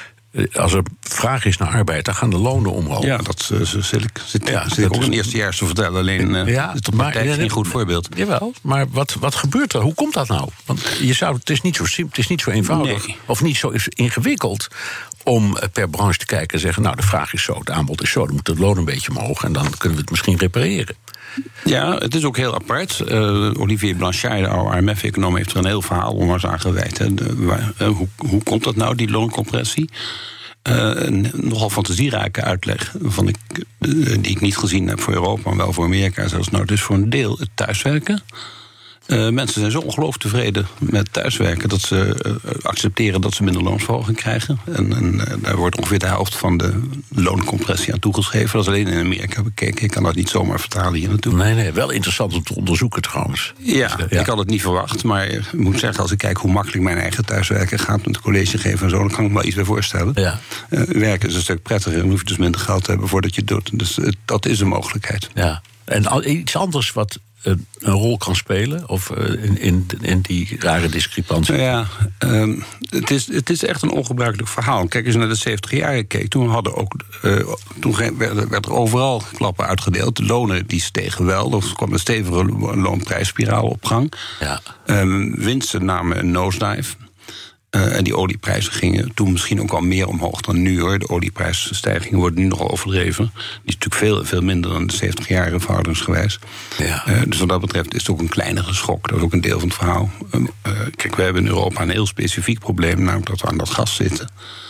Als er vraag is naar arbeid, dan gaan de lonen omhoog. Ja, dat uh, zit ik, zit, ja, zit ik ook in eerstejaars te vertellen. Alleen uh, ja, het maar, is geen goed voorbeeld. Jawel, maar wat, wat gebeurt er? Hoe komt dat nou? Want je zou, het is niet zo simpel, het is niet zo eenvoudig. Nee. Of niet zo ingewikkeld om per branche te kijken en zeggen, nou, de vraag is zo, het aanbod is zo, dan moet het loon een beetje omhoog en dan kunnen we het misschien repareren. Ja, het is ook heel apart. Uh, Olivier Blanchard, de oude I M F-econoom, heeft er een heel verhaal onlangs aan gewijd. Hè. De, waar, uh, hoe, hoe komt dat nou, die looncompressie? Uh, een nogal fantasierijke uitleg van ik, uh, die ik niet gezien heb voor Europa, maar wel voor Amerika. Zoals nou, dus voor een deel het thuiswerken. Uh, mensen zijn zo ongelooflijk tevreden met thuiswerken dat ze uh, accepteren dat ze minder loonsverhoging krijgen. En, en uh, daar wordt ongeveer de helft van de looncompressie aan toegeschreven. Dat is alleen in Amerika bekeken. Ik kan dat niet zomaar vertalen hier naartoe. Nee, nee, wel interessant om te onderzoeken trouwens. Ja, ja. Ik had het niet verwacht. Maar ik moet zeggen, als ik kijk hoe makkelijk mijn eigen thuiswerken gaat met college geven en zo, dan kan ik me wel iets bij voorstellen. Ja. Uh, werken is een stuk prettiger en hoef je dus minder geld te hebben voordat je het doet. Dus uh, dat is een mogelijkheid. Ja. En al, iets anders wat een rol kan spelen? Of in, in, in die rare discrepantie? Nou ja, um, het, is, het is echt een ongebruikelijk verhaal. Kijk, als je naar de zeventig jaren keek, toen, hadden ook, uh, toen werd, werd er overal klappen uitgedeeld. De lonen die stegen wel, er kwam een stevige loonprijsspiraal op gang. Ja. Um, winsten namen een nosedive. Uh, en die olieprijzen gingen toen misschien ook al meer omhoog dan nu, hoor. De olieprijsstijgingen worden nu nog overdreven. Die is natuurlijk veel, veel minder dan de zeventig jaren verhoudingsgewijs. Ja. Uh, dus wat dat betreft is het ook een kleinere schok. Dat is ook een deel van het verhaal. Uh, uh, kijk, we hebben in Europa een heel specifiek probleem, namelijk dat we aan dat gas zitten.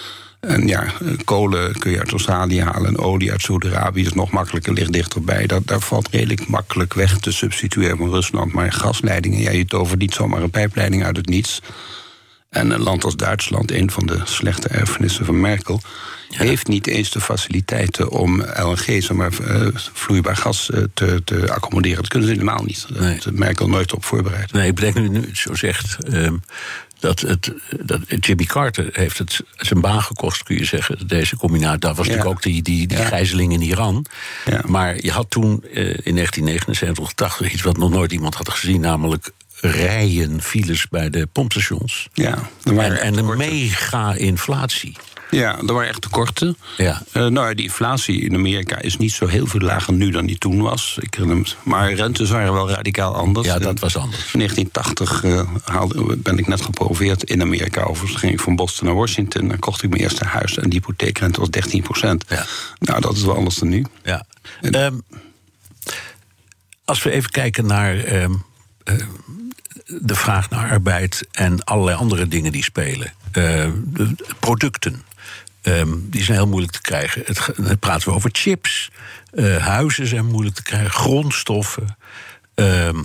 En ja, kolen kun je uit Australië halen en olie uit Saudi-Arabië is nog makkelijker, ligt dichterbij. Dat, daar valt redelijk makkelijk weg te substitueren van Rusland. Maar gasleidingen, ja, je tovert niet zomaar een pijpleiding uit het niets. En een land als Duitsland, een van de slechte erfenissen van Merkel, ja, heeft niet eens de faciliteiten om L N G, zeg maar, uh, vloeibaar gas uh, te, te accommoderen. Dat kunnen ze helemaal niet. Daar nee. heeft Merkel nooit op voorbereid. Nee, ik bedenk nu, nu het zo zegt, um, dat, het, dat Jimmy Carter heeft het zijn baan gekost, kun je zeggen, deze combinatie. Daar was ja. natuurlijk ook die, die, die ja. gijzeling in Iran. Ja. Maar je had toen uh, in negentien negenenzeventig, tachtig iets wat nog nooit iemand had gezien, namelijk rijen files bij de pompstations. Ja, en, en een mega-inflatie. Ja, er waren echt tekorten. Ja. Uh, nou, die inflatie in Amerika is niet zo heel veel lager nu dan die toen was. Ik, maar rentes waren wel radicaal anders. Ja, dat was anders. In negentien tachtig uh, haalde, ben ik net gepromoveerd in Amerika. Overigens ging ik van Boston naar Washington en kocht ik mijn eerste huis. En die hypotheekrente was dertien procent. Ja. Nou, dat is wel anders dan nu. Ja. En, um, als we even kijken naar Um, uh, de vraag naar arbeid en allerlei andere dingen die spelen. Uh, de producten, um, die zijn heel moeilijk te krijgen. Het, het praten we over chips. Uh, huizen zijn moeilijk te krijgen. Grondstoffen. Um,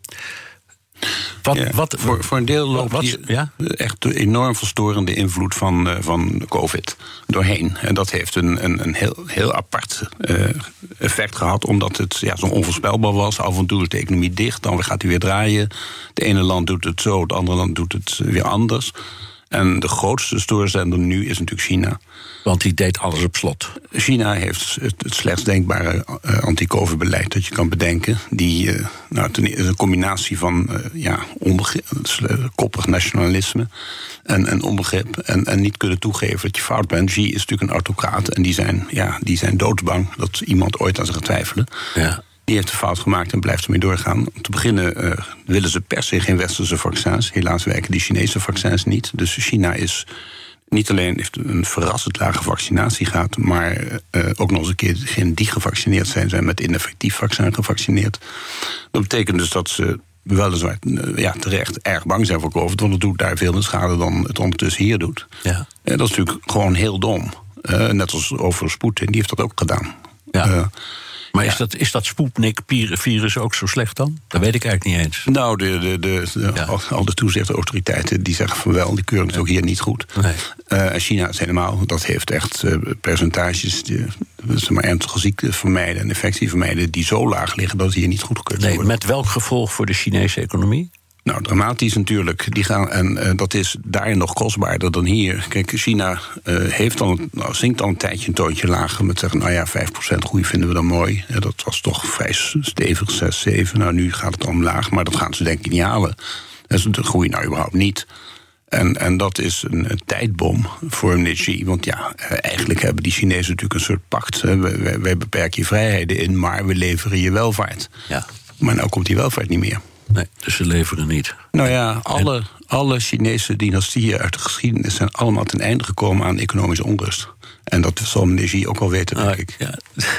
Wat, ja, wat, voor, voor een deel loopt wat, hier ja? echt de enorm verstorende invloed van, uh, van COVID doorheen. En dat heeft een, een, een heel, heel apart uh, effect gehad, omdat het ja, zo onvoorspelbaar was. Af en toe is de economie dicht, dan gaat hij weer draaien. Het ene land doet het zo, het andere land doet het weer anders. En de grootste stoorzender nu is natuurlijk China. Want die deed alles op slot. China heeft het, het slechtst denkbare uh, anti-COVID-beleid dat je kan bedenken. Die uh, nou, ten, is een combinatie van uh, ja, onbegrip, uh, koppig nationalisme en, en onbegrip. En, en niet kunnen toegeven dat je fout bent. Xi is natuurlijk een autocraat en die zijn, ja, die zijn doodsbang dat iemand ooit aan ze gaat twijfelen. Ja. Die heeft een fout gemaakt en blijft ermee doorgaan. Om te beginnen uh, willen ze per se geen westerse vaccins. Helaas werken die Chinese vaccins niet. Dus China is niet alleen heeft een verrassend lage vaccinatiegraad, maar uh, ook nog eens een keer degenen die gevaccineerd zijn, zijn met ineffectief vaccin gevaccineerd. Dat betekent dus dat ze weliswaar uh, ja, terecht erg bang zijn voor COVID, want het doet daar veel meer schade dan het ondertussen hier doet. Ja. En dat is natuurlijk gewoon heel dom. Uh, net als over Poetin, die heeft dat ook gedaan. Ja. Uh, Maar ja. is dat, is dat Sputnik-virus ook zo slecht dan? Dat weet ik eigenlijk niet eens. Nou, de, de, de, de, ja. al de toezichtautoriteiten die zeggen van wel, die keuren het ja. ook hier niet goed. Nee. Uh, China is helemaal, dat heeft echt uh, percentages, die, zeg maar, ernstige ziekten vermijden en infectie vermijden, die zo laag liggen dat ze hier niet goedgekeurd nee, worden. Met welk gevolg voor de Chinese economie? Nou, dramatisch natuurlijk. Die gaan, en uh, dat is daar nog kostbaarder dan hier. Kijk, China uh, heeft al, nou, zinkt al een tijdje een toontje lager met zeggen, nou ja, vijf procent groei vinden we dan mooi. Ja, dat was toch vrij stevig, zes, zeven. Nou, nu gaat het omlaag, maar dat gaan ze denk ik niet halen. Dus de groei nou überhaupt niet. En, en dat is een, een tijdbom voor meneer Xi. Want ja, eigenlijk hebben die Chinezen natuurlijk een soort pact. Wij, wij beperken je vrijheden in, maar we leveren je welvaart. Ja. Maar nou komt die welvaart niet meer. Nee, dus ze leveren niet. Nou ja, alle, en... alle Chinese dynastieën uit de geschiedenis zijn allemaal ten einde gekomen aan economische onrust. En dat zal meneer Xi ook wel weten, denk ah, ik. Ja.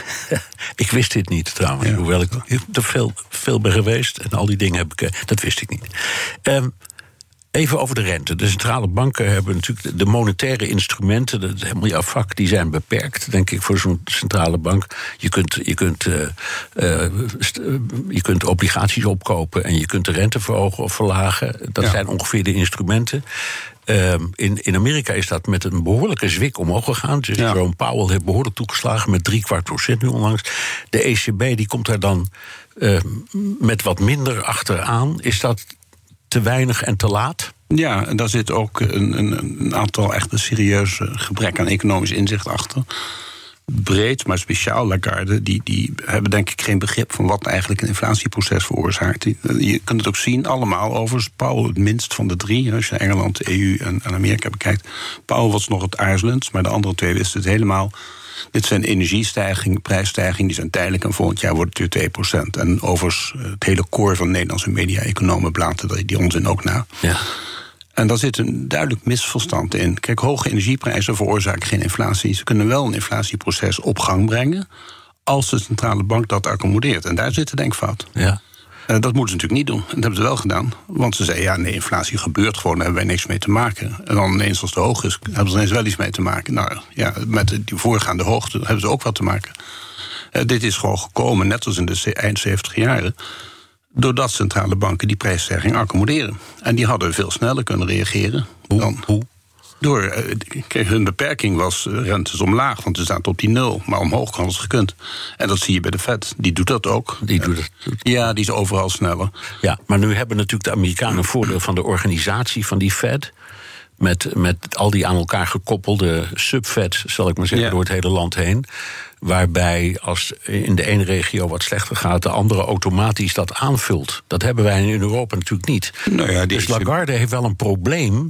Ik wist dit niet trouwens, ja. Hoewel ik er veel, veel ben geweest en al die dingen heb ik, dat wist ik niet. Um, Even over de rente. De centrale banken hebben natuurlijk de monetaire instrumenten, dat is helemaal jouw vak, die zijn beperkt, denk ik, voor zo'n centrale bank. Je kunt, je kunt, uh, uh, st- uh, je kunt obligaties opkopen en je kunt de rente verhogen of verlagen. Dat ja. zijn ongeveer de instrumenten. Uh, in, in Amerika is dat met een behoorlijke zwik omhoog gegaan. Dus ja. Jerome Powell heeft behoorlijk toegeslagen met drie kwart procent nu onlangs. De E C B die komt daar dan uh, met wat minder achteraan. Is dat te weinig en te laat? Ja, en daar zit ook een, een, een aantal echt een serieus gebrek aan economisch inzicht achter. Breed, maar speciaal Lagarde, die, die hebben denk ik geen begrip van wat eigenlijk een inflatieproces veroorzaakt. Je kunt het ook zien, allemaal overigens. Powell het minst van de drie, als je Engeland, de E U en, en Amerika bekijkt. Powell was nog het aarzelend, maar de andere twee wisten het helemaal. Dit zijn energiestijgingen, prijsstijgingen, die zijn tijdelijk en volgend jaar wordt het weer twee procent. En overigens, het hele koor van Nederlandse media-economen blaten die onzin ook na. Ja. En daar zit een duidelijk misverstand in. Kijk, hoge energieprijzen veroorzaken geen inflatie. Ze kunnen wel een inflatieproces op gang brengen als de centrale bank dat accommodeert. En daar zit de denkfout. Ja. Uh, dat moeten ze natuurlijk niet doen. En dat hebben ze wel gedaan. Want ze zeiden, ja, nee, inflatie gebeurt gewoon, daar hebben wij niks mee te maken. En dan ineens als het hoog is, hebben ze ineens wel iets mee te maken. Nou ja, met die voorgaande hoogte hebben ze ook wat te maken. Uh, dit is gewoon gekomen, net als in de eind zeventig jaren, doordat centrale banken die prijsstijging accommoderen. En die hadden veel sneller kunnen reageren. Hoe? Dan. Hoe? Door, kijk, hun beperking was rentes omlaag, want ze zaten op die nul. Maar omhoog hadden ze gekund. En dat zie je bij de Fed. Die doet dat ook. Die doet het. Ja, die is overal sneller. Ja, maar nu hebben natuurlijk de Amerikanen een voordeel van de organisatie van die Fed. Met, met al die aan elkaar gekoppelde subfeds, zal ik maar zeggen, ja. door het hele land heen. Waarbij als in de ene regio wat slechter gaat, de andere automatisch dat aanvult. Dat hebben wij in Europa natuurlijk niet. Nou ja, dus Lagarde heeft wel een probleem.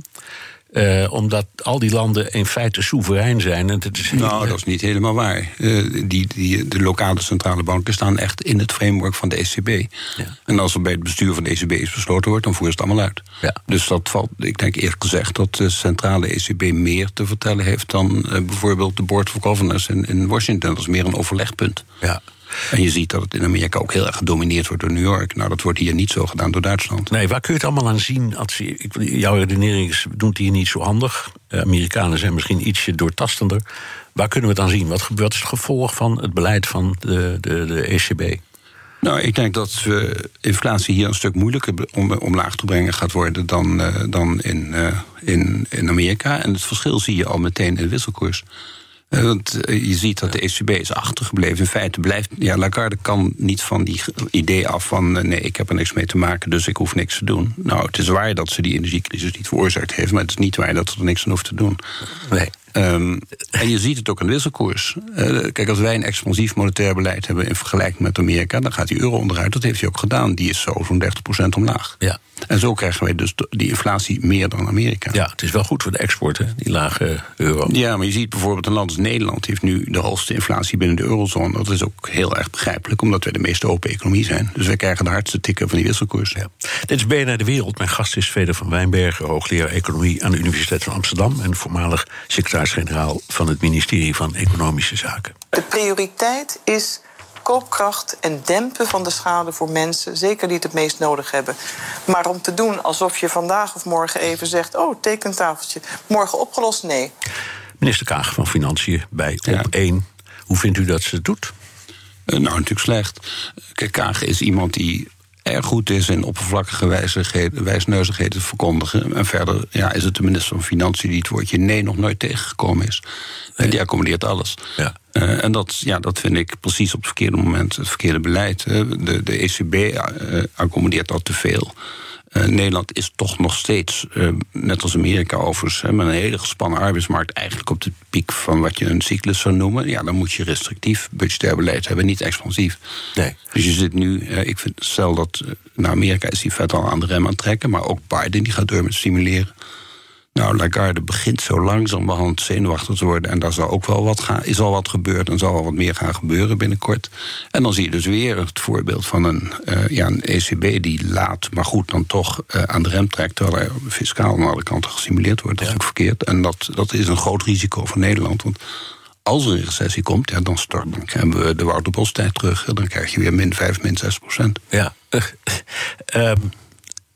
Uh, omdat al die landen in feite soeverein zijn. En het is nou, dat is niet helemaal waar. Uh, die, die, de lokale centrale banken staan echt in het framework van de E C B. Ja. En als er bij het bestuur van de E C B is besloten wordt, dan voeren ze het allemaal uit. Ja. Dus dat valt, ik denk eerlijk gezegd dat de centrale E C B meer te vertellen heeft dan uh, bijvoorbeeld de Board of Governors in, in Washington. Dat is meer een overlegpunt. Ja. En je ziet dat het in Amerika ook heel erg gedomineerd wordt door New York. Nou, dat wordt hier niet zo gedaan door Duitsland. Nee, waar kun je het allemaal aan zien? Als je, ik, jouw redenering doet hier niet zo handig. De Amerikanen zijn misschien ietsje doortastender. Waar kunnen we het aan zien? Wat gebeurt het gevolg van het beleid van de, de, de E C B? Nou, ik denk dat uh, inflatie hier een stuk moeilijker om, omlaag te brengen gaat worden dan, uh, dan in, uh, in, in Amerika. En het verschil zie je al meteen in de wisselkoers. Uh, want uh, je ziet dat de E C B is achtergebleven. In feite blijft. Ja, Lagarde kan niet van die idee af van uh, nee, ik heb er niks mee te maken, dus ik hoef niks te doen. Nou, het is waar dat ze die energiecrisis niet veroorzaakt heeft, maar het is niet waar dat ze er niks aan hoeft te doen. Nee. Um, en je ziet het ook in de wisselkoers. Uh, kijk, als wij een expansief monetair beleid hebben in vergelijking met Amerika, dan gaat die euro onderuit. Dat heeft hij ook gedaan. Die is zo zo'n dertig procent omlaag. Ja. En zo krijgen wij dus die inflatie meer dan Amerika. Ja, het is wel goed voor de export, hè, die lage euro. Ja, maar je ziet bijvoorbeeld een land als Nederland heeft nu de hoogste inflatie binnen de eurozone. Dat is ook heel erg begrijpelijk, omdat wij de meeste open economie zijn. Dus wij krijgen de hardste tikken van die wisselkoers. Ja. Dit is B N R De Wereld. Mijn gast is Feder van Wijnbergen, hoogleraar economie aan de Universiteit van Amsterdam en voormalig secretaris-generaal van het ministerie van Economische Zaken. De prioriteit is koopkracht en dempen van de schade voor mensen, zeker die het het meest nodig hebben. Maar om te doen alsof je vandaag of morgen even zegt, oh, tekentafeltje, morgen opgelost, nee. Minister Kaag van Financiën bij Op één. Ja. Hoe vindt u dat ze het doet? Uh, nou, natuurlijk slecht. Kijk, Kaag is iemand die erg goed is in oppervlakkige wijsneuzigheden te verkondigen. En verder ja, is het de minister van Financiën die het woordje nee nog nooit tegengekomen is. En die accommodeert alles. Ja. Uh, en dat, ja, dat vind ik precies op het verkeerde moment het verkeerde beleid. De, de E C B uh, accommodeert al te veel. Uh, Nederland is toch nog steeds, uh, net als Amerika overigens, uh, met een hele gespannen arbeidsmarkt, eigenlijk op de piek van wat je een cyclus zou noemen. Ja, dan moet je restrictief budgetair beleid hebben, niet expansief. Nee. Dus je zit nu, uh, ik vind, stel dat uh, naar Amerika is die vet al aan de rem aan het trekken, maar ook Biden die gaat door met stimuleren. Nou, Lagarde begint zo langzamerhand zenuwachtig te worden. En daar zal ook wel wat gaan, is al wat gebeurd en zal wel wat meer gaan gebeuren binnenkort. En dan zie je dus weer het voorbeeld van een, uh, ja, een E C B die laat, maar goed, dan toch uh, aan de rem trekt, terwijl er fiscaal aan alle kanten gestimuleerd wordt. Dat is ook verkeerd. En dat, dat is een groot risico voor Nederland. Want als er een recessie komt, ja, dan, start, dan hebben we de Wouter Bos tijd terug. Dan krijg je weer min vijf, min zes procent. Ja. Uh, um.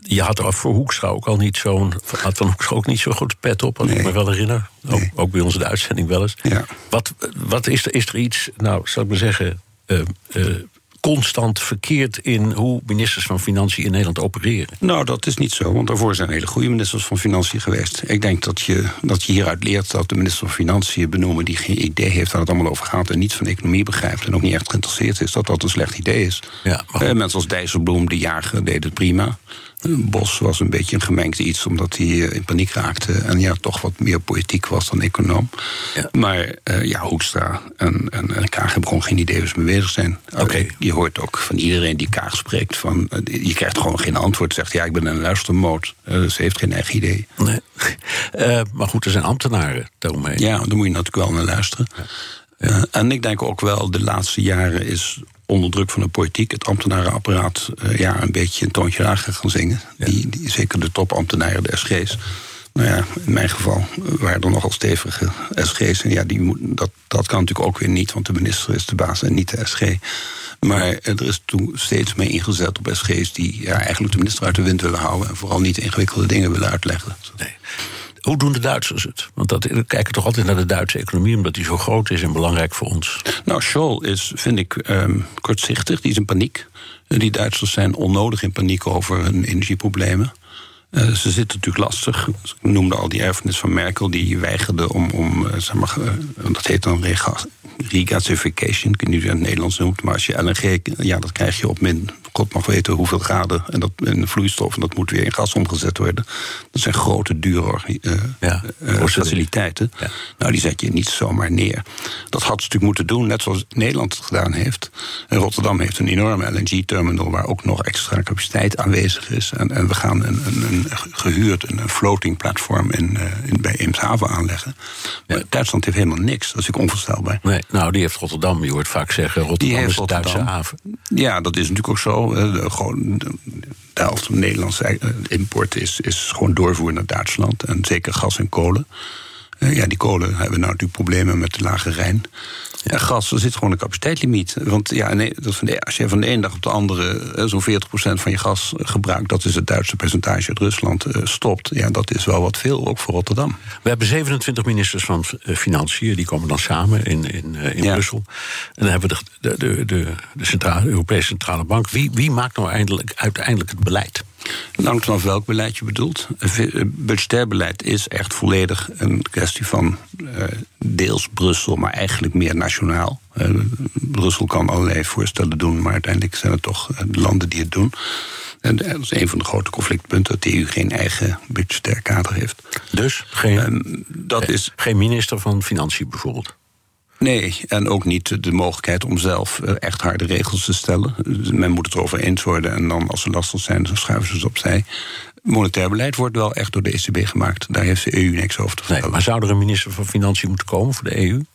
je had er voor Hoekstra ook al niet zo'n... had van Hoekstra ook niet zo'n goed pet op, als nee. ik me wel herinner. Ook, nee. ook bij ons in de uitzending wel eens. Ja. Wat, wat is, er, is er iets, nou, zal ik maar zeggen... Uh, uh, constant verkeerd in hoe ministers van Financiën in Nederland opereren? Nou, dat is niet zo, want daarvoor zijn hele goede ministers van Financiën geweest. Ik denk dat je, dat je hieruit leert dat de minister van Financiën benoemen... die geen idee heeft waar het allemaal over gaat... en niets van economie begrijpt en ook niet echt geïnteresseerd is... dat dat een slecht idee is. Ja, uh, mensen als Dijsselbloem, de jager, deed het prima. Bos was een beetje een gemengd iets, omdat hij in paniek raakte... en ja, toch wat meer politiek was dan econoom. Ja. Maar uh, ja, Hoekstra en, en, en Kaag hebben gewoon geen idee waar ze mee bezig zijn. Okay. Uh, je hoort ook van iedereen die Kaag spreekt... van uh, je krijgt gewoon geen antwoord. Zegt, ja, ik ben een luistermoot. Uh, ze heeft geen eigen idee. Nee. Uh, maar goed, er zijn ambtenaren daaromheen. Ja, daar moet je natuurlijk wel naar luisteren. Ja. Ja. Uh, en ik denk ook wel, de laatste jaren is... onder druk van de politiek, het ambtenarenapparaat... Uh, ja, een beetje een toontje lager gaan zingen. Ja. Die, die, zeker de topambtenaren, de S G's. Nou ja, in mijn geval waren er nogal stevige S G's. En ja, die moet, dat, dat kan natuurlijk ook weer niet... want de minister is de baas en niet de S G. Maar uh, er is toen steeds mee ingezet op S G's... die ja, eigenlijk de minister uit de wind willen houden... en vooral niet ingewikkelde dingen willen uitleggen. Nee. Hoe doen de Duitsers het? Want dat, we kijken toch altijd naar de Duitse economie... omdat die zo groot is en belangrijk voor ons. Nou, Scholz is, vind ik, um, kortzichtig. Die is in paniek. Uh, die Duitsers zijn onnodig in paniek over hun energieproblemen. Uh, ze zitten natuurlijk lastig. Ik noemde al die erfenis van Merkel... die weigerde om, om uh, zeg maar, uh, dat heet dan regas, regasification. Ik weet niet hoe je het in het Nederlands noemt... maar als je L N G, ja, dat krijg je op min... God mag weten hoeveel graden en dat in vloeistof... en dat moet weer in gas omgezet worden. Dat zijn grote, dure uh, ja, uh, faciliteiten. Ja. Nou, die zet je niet zomaar neer. Dat had ze natuurlijk moeten doen, net zoals Nederland het gedaan heeft. En Rotterdam heeft een enorme L N G-terminal... waar ook nog extra capaciteit aanwezig is. En, en we gaan een, een, een gehuurd, een floating platform... in, uh, in, bij Eemshaven aanleggen. Maar ja. Duitsland heeft helemaal niks, dat is natuurlijk onvoorstelbaar. Nee, nou, die heeft Rotterdam, je hoort vaak zeggen... Rotterdam is de Duitse haven. Ja, dat is natuurlijk ook zo. De, gewoon, de, de helft van de Nederlandse import is, is gewoon doorvoer naar Duitsland. En zeker gas en kolen. Uh, ja, die kolen hebben nou natuurlijk problemen met de Lage Rijn. Ja. En gas, er zit gewoon een capaciteitslimiet. Want ja, nee, dat van de, als je van de ene dag op de andere... Uh, zo'n veertig procent van je gas gebruikt... dat is het Duitse percentage uit Rusland, uh, stopt. Ja, dat is wel wat veel, ook voor Rotterdam. We hebben zevenentwintig ministers van uh, Financiën. Die komen dan samen in, in, uh, in ja. Brussel. En dan hebben we de, de, de, de centrale, Europese Centrale Bank. Wie, wie maakt nou eindelijk, uiteindelijk het beleid? Het hangt vanaf welk beleid je bedoelt. Budgetair beleid is echt volledig een kwestie van uh, deels Brussel, maar eigenlijk meer nationaal. Uh, Brussel kan allerlei voorstellen doen, maar uiteindelijk zijn het toch uh, de landen die het doen. En dat is een van de grote conflictpunten, dat de E U geen eigen budgetair kader heeft. Dus geen, um, dat is, geen minister van Financiën bijvoorbeeld? Nee, en ook niet de mogelijkheid om zelf echt harde regels te stellen. Men moet het erover eens worden en dan als ze lastig zijn, dan schuiven ze ze opzij. Monetair beleid wordt wel echt door de E C B gemaakt. Daar heeft de E U niks over te vertellen. Nee, maar zou er een minister van Financiën moeten komen voor de E U?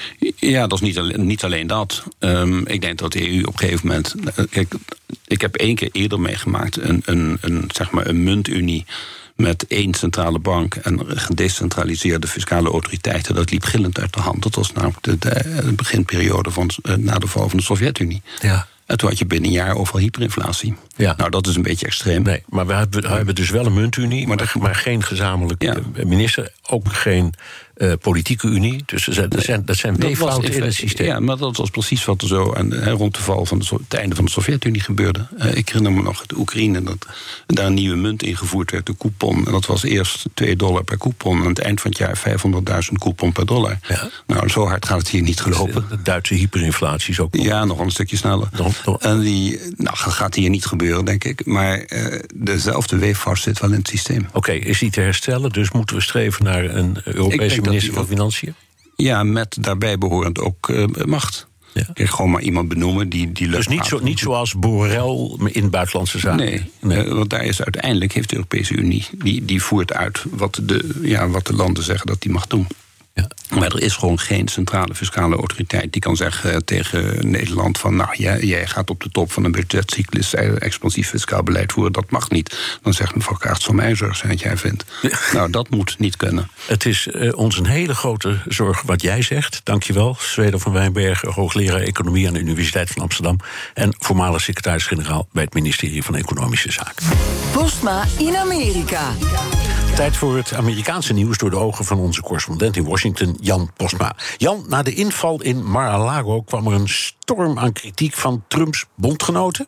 Ja, dat is niet alleen, niet alleen dat. Um, ik denk dat de E U op een gegeven moment... Kijk, ik heb één keer eerder meegemaakt een, een, een, zeg maar een muntunie... met één centrale bank en gedecentraliseerde fiscale autoriteiten. Dat liep gillend uit de hand. Dat was namelijk de, de, de beginperiode van, uh, na de val van de Sovjet-Unie. Ja. En toen had je binnen een jaar overal hyperinflatie. Ja. Nou, dat is een beetje extreem. Nee, maar we hebben, we hebben dus wel een muntunie, maar, maar, maar geen gezamenlijk ja. minister. Ook geen uh, politieke unie. Dus er zijn, er zijn, dat zijn weeffouten in het systeem. Ja, maar dat was precies wat er zo aan, he, rond de val van de, het einde van de Sovjet-Unie gebeurde. Uh, ik herinner me nog de Oekraïne, dat daar een nieuwe munt ingevoerd werd, de coupon. En dat was eerst twee dollar per coupon. En aan het eind van het jaar vijfhonderdduizend coupon per dollar. Ja. Nou, zo hard gaat het hier niet gelopen. De Duitse hyperinflatie is ook nog... Ja, nog wel een stukje sneller. Nog, nog. En die, nou, dat gaat hier niet gebeuren, denk ik. Maar uh, dezelfde weeffout zit wel in het systeem. Oké, okay, is die te herstellen? Dus moeten we streven naar een Europese minister van Financiën? Ja, met daarbij behorend ook uh, macht. Ja. Kijk, gewoon maar iemand benoemen die... die dus niet, zo, niet zoals Borrell in buitenlandse zaken? Nee, nee. Uh, want daar is uiteindelijk, heeft de Europese Unie... die, die voert uit wat de, ja, wat de landen zeggen dat die mag doen. Ja. Maar er is gewoon geen centrale fiscale autoriteit die kan zeggen tegen Nederland van... nou, jij, jij gaat op de top van een budgetcyclus expansief fiscaal beleid voeren, dat mag niet. Dan zegt mevrouw Kaag, van mij zorg zijn wat jij vindt. Ja. Nou, dat moet niet kunnen. Het is uh, ons een hele grote zorg wat jij zegt. Dankjewel, Zweden van Wijnbergen, hoogleraar Economie aan de Universiteit van Amsterdam... en voormalig secretaris-generaal bij het ministerie van Economische Zaken. Postma in Amerika. Tijd voor het Amerikaanse nieuws door de ogen van onze correspondent in Washington, Jan Postma. Jan, na de inval in Mar-a-Lago kwam er een storm aan kritiek van Trumps bondgenoten.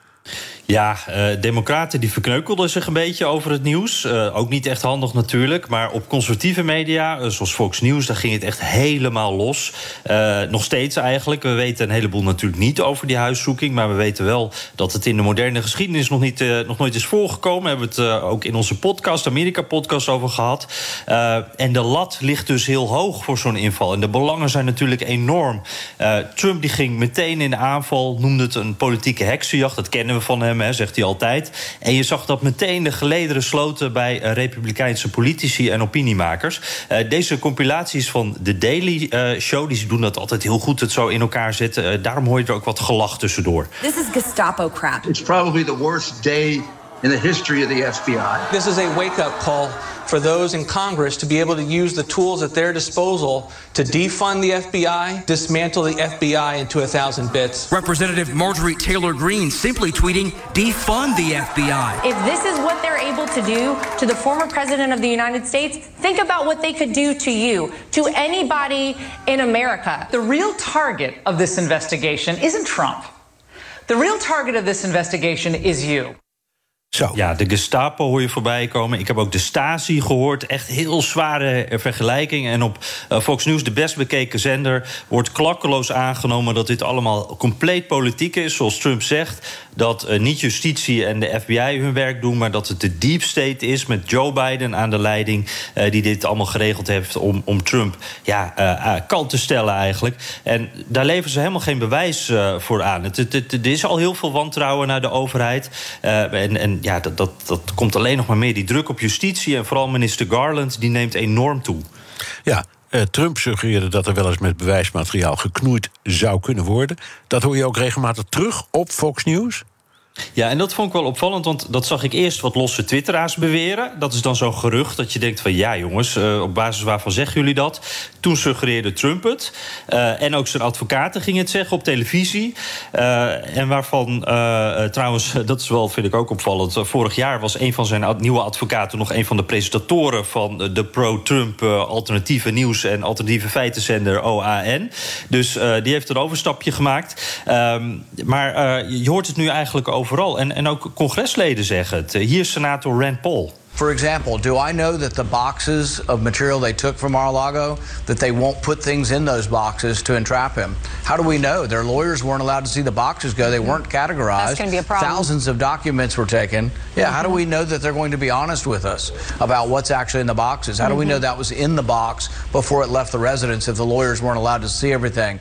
Ja, uh, democraten die verkneukelden zich een beetje over het nieuws. Uh, ook niet echt handig natuurlijk. Maar op conservatieve media, uh, zoals Fox News, daar ging het echt helemaal los. Uh, nog steeds eigenlijk. We weten een heleboel natuurlijk niet over die huiszoeking. Maar we weten wel dat het in de moderne geschiedenis nog, niet, uh, nog nooit is voorgekomen. We hebben het uh, ook in onze podcast, Amerika-podcast, over gehad. Uh, en de lat ligt dus heel hoog voor zo'n inval. En de belangen zijn natuurlijk enorm. Uh, Trump die ging meteen in de aanval, noemde het een politieke heksenjacht. Dat kennen we van hem. He, zegt hij altijd. En je zag dat meteen de gelederen sloten bij uh, republikeinse politici en opiniemakers. Uh, deze compilatie is van The Daily uh, Show. Die doen dat altijd heel goed, het zo in elkaar zetten. Uh, daarom hoor je er ook wat gelach tussendoor. This is Gestapo crap. It's probably the worst day in the history of the F B I. This is a wake-up call for those in Congress to be able to use the tools at their disposal to defund the F B I, dismantle the F B I into a thousand bits. Representative Marjorie Taylor Greene simply tweeting, defund the F B I. If this is what they're able to do to the former president of the United States, think about what they could do to you, to anybody in America. The real target of this investigation isn't Trump. The real target of this investigation is you. Zo. Ja, de Gestapo hoor je voorbij komen. Ik heb ook de Stasi gehoord. Echt heel zware vergelijking. En op uh, Fox News, de best bekeken zender, wordt klakkeloos aangenomen dat dit allemaal compleet politiek is. Zoals Trump zegt, dat uh, niet justitie en de F B I hun werk doen, maar dat het de deep state is met Joe Biden aan de leiding, uh, die dit allemaal geregeld heeft om, om Trump ja, uh, uh, kant te stellen eigenlijk. En daar leveren ze helemaal geen bewijs uh, voor aan. Het, het, het, er is al heel veel wantrouwen naar de overheid. Uh, en, en ja, dat, dat, dat komt alleen nog maar meer. Die druk op justitie en vooral minister Garland, die neemt enorm toe. Ja, uh, Trump suggereerde dat er wel eens met bewijsmateriaal geknoeid zou kunnen worden. Dat hoor je ook regelmatig terug op Fox News. Ja, en dat vond ik wel opvallend, want dat zag ik eerst wat losse twitteraars beweren. Dat is dan zo'n gerucht dat je denkt van ja jongens, uh, op basis waarvan zeggen jullie dat? Toen suggereerde Trump het. Uh, en ook zijn advocaten gingen het zeggen op televisie. Uh, en waarvan, uh, trouwens, dat is wel, vind ik ook opvallend. Uh, vorig jaar was een van zijn ad- nieuwe advocaten nog een van de presentatoren van de pro-Trump uh, alternatieve nieuws- en alternatieve feitenzender O A N. Dus uh, die heeft een overstapje gemaakt. Um, maar uh, je hoort het nu eigenlijk over. Overal. En, en ook congresleden zeggen het. Hier is senator Rand Paul. For example, do I know that the boxes of material they took from Mar-a-Lago, that they won't put things in those boxes to entrap him? How do we know? Their lawyers weren't allowed to see the boxes go. They weren't categorized. That's going to be a problem. Thousands of documents were taken. Yeah, mm-hmm. How do we know that they're going to be honest with us about what's actually in the boxes? How mm-hmm. do we know that was in the box before it left the residence if the lawyers weren't allowed to see everything?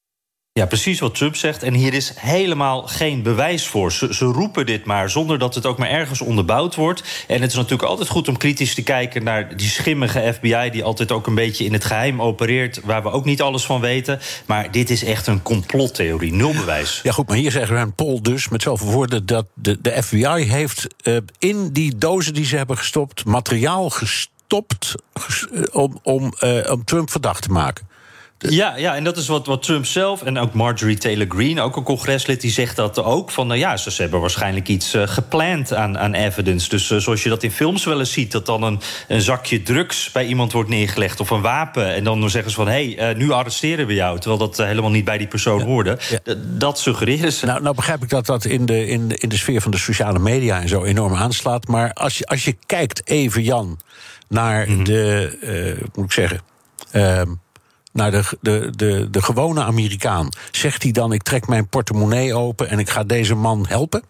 Ja, precies wat Trump zegt. En hier is helemaal geen bewijs voor. Ze, ze roepen dit maar zonder dat het ook maar ergens onderbouwd wordt. En het is natuurlijk altijd goed om kritisch te kijken naar die schimmige F B I, die altijd ook een beetje in het geheim opereert, waar we ook niet alles van weten. Maar dit is echt een complottheorie, nul bewijs. Ja goed, maar hier zegt Rand Paul dus met zoveel woorden dat de, de F B I heeft uh, in die dozen die ze hebben gestopt materiaal gestopt ges, uh, om, om, uh, om Trump verdacht te maken. Ja, ja, en dat is wat, wat Trump zelf en ook Marjorie Taylor Greene, ook een congreslid, die zegt dat ook. Van nou ja, ze, ze hebben waarschijnlijk iets uh, gepland aan, aan evidence. Dus uh, zoals je dat in films wel eens ziet, dat dan een, een zakje drugs bij iemand wordt neergelegd of een wapen. En dan zeggen ze van hé, hey, uh, nu arresteren we jou. Terwijl dat uh, helemaal niet bij die persoon ja, hoorde. Ja. D- dat suggereren ze. Nou, nou begrijp ik dat dat in de, in, de, in de sfeer van de sociale media en zo enorm aanslaat. Maar als je, als je kijkt even, Jan, naar mm-hmm. de, uh, moet ik zeggen, Uh, naar de, de, de, de gewone Amerikaan. Zegt hij dan, ik trek mijn portemonnee open en ik ga deze man helpen?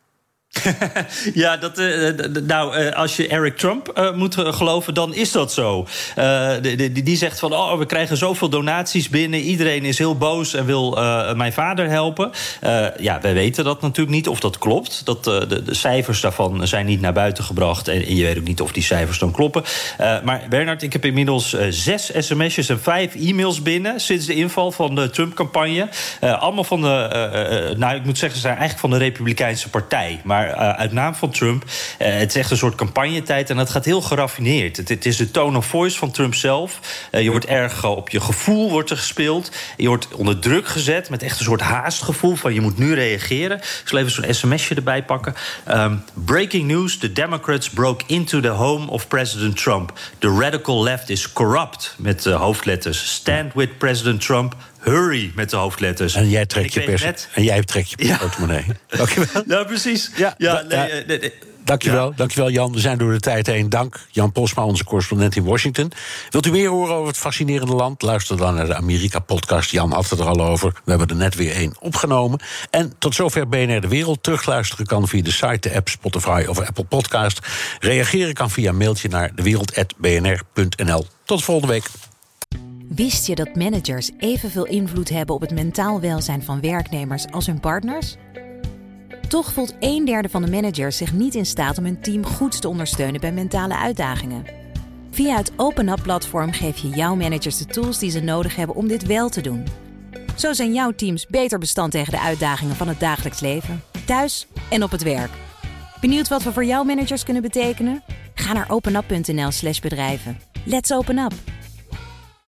Ja, dat, uh, nou, uh, als je Eric Trump uh, moet geloven, dan is dat zo. Uh, die, die, die zegt van, oh, we krijgen zoveel donaties binnen. Iedereen is heel boos en wil uh, mijn vader helpen. Uh, ja, wij weten dat natuurlijk niet of dat klopt. Dat, uh, de, de cijfers daarvan zijn niet naar buiten gebracht. En, en je weet ook niet of die cijfers dan kloppen. Uh, maar Bernard, ik heb inmiddels uh, zes sms'jes en vijf e-mails binnen sinds de inval van de Trump-campagne. Uh, allemaal van de, uh, uh, nou, ik moet zeggen, ze zijn eigenlijk van de Republikeinse Partij. Maar Maar uh, uit naam van Trump, uh, het is echt een soort campagnetijd en dat gaat heel geraffineerd. Het, het is de tone of voice van Trump zelf. Uh, je wordt erg uh, op je gevoel wordt er gespeeld. Je wordt onder druk gezet met echt een soort haastgevoel van je moet nu reageren. Ik zal even zo'n sms'je erbij pakken. Um, breaking news, the Democrats broke into the home of President Trump. The radical left is corrupt, met uh, hoofdletters. Stand with President Trump. Hurry, met de hoofdletters. En jij trekt je, pers- net... en jij trekt je ja. portemonnee. Dankjewel. Ja, precies. Ja, ja, nee, ja. nee, nee. Dankjewel, Ja. dankjewel Jan. We zijn door de tijd heen. Dank Jan Posma, onze correspondent in Washington. Wilt u meer horen over het fascinerende land? Luister dan naar de Amerika-podcast. Jan had het er al over. We hebben er net weer één opgenomen. En tot zover B N R De Wereld. Terugluisteren kan via de site, de app, Spotify of Apple Podcast. Reageren kan via een mailtje naar dewereld apenstaartje b n r punt n l. Tot volgende week. Wist je dat managers evenveel invloed hebben op het mentaal welzijn van werknemers als hun partners? Toch voelt een derde van de managers zich niet in staat om hun team goed te ondersteunen bij mentale uitdagingen. Via het OpenUp-platform geef je jouw managers de tools die ze nodig hebben om dit wel te doen. Zo zijn jouw teams beter bestand tegen de uitdagingen van het dagelijks leven, thuis en op het werk. Benieuwd wat we voor jouw managers kunnen betekenen? Ga naar openup punt n l slash bedrijven. Let's open up!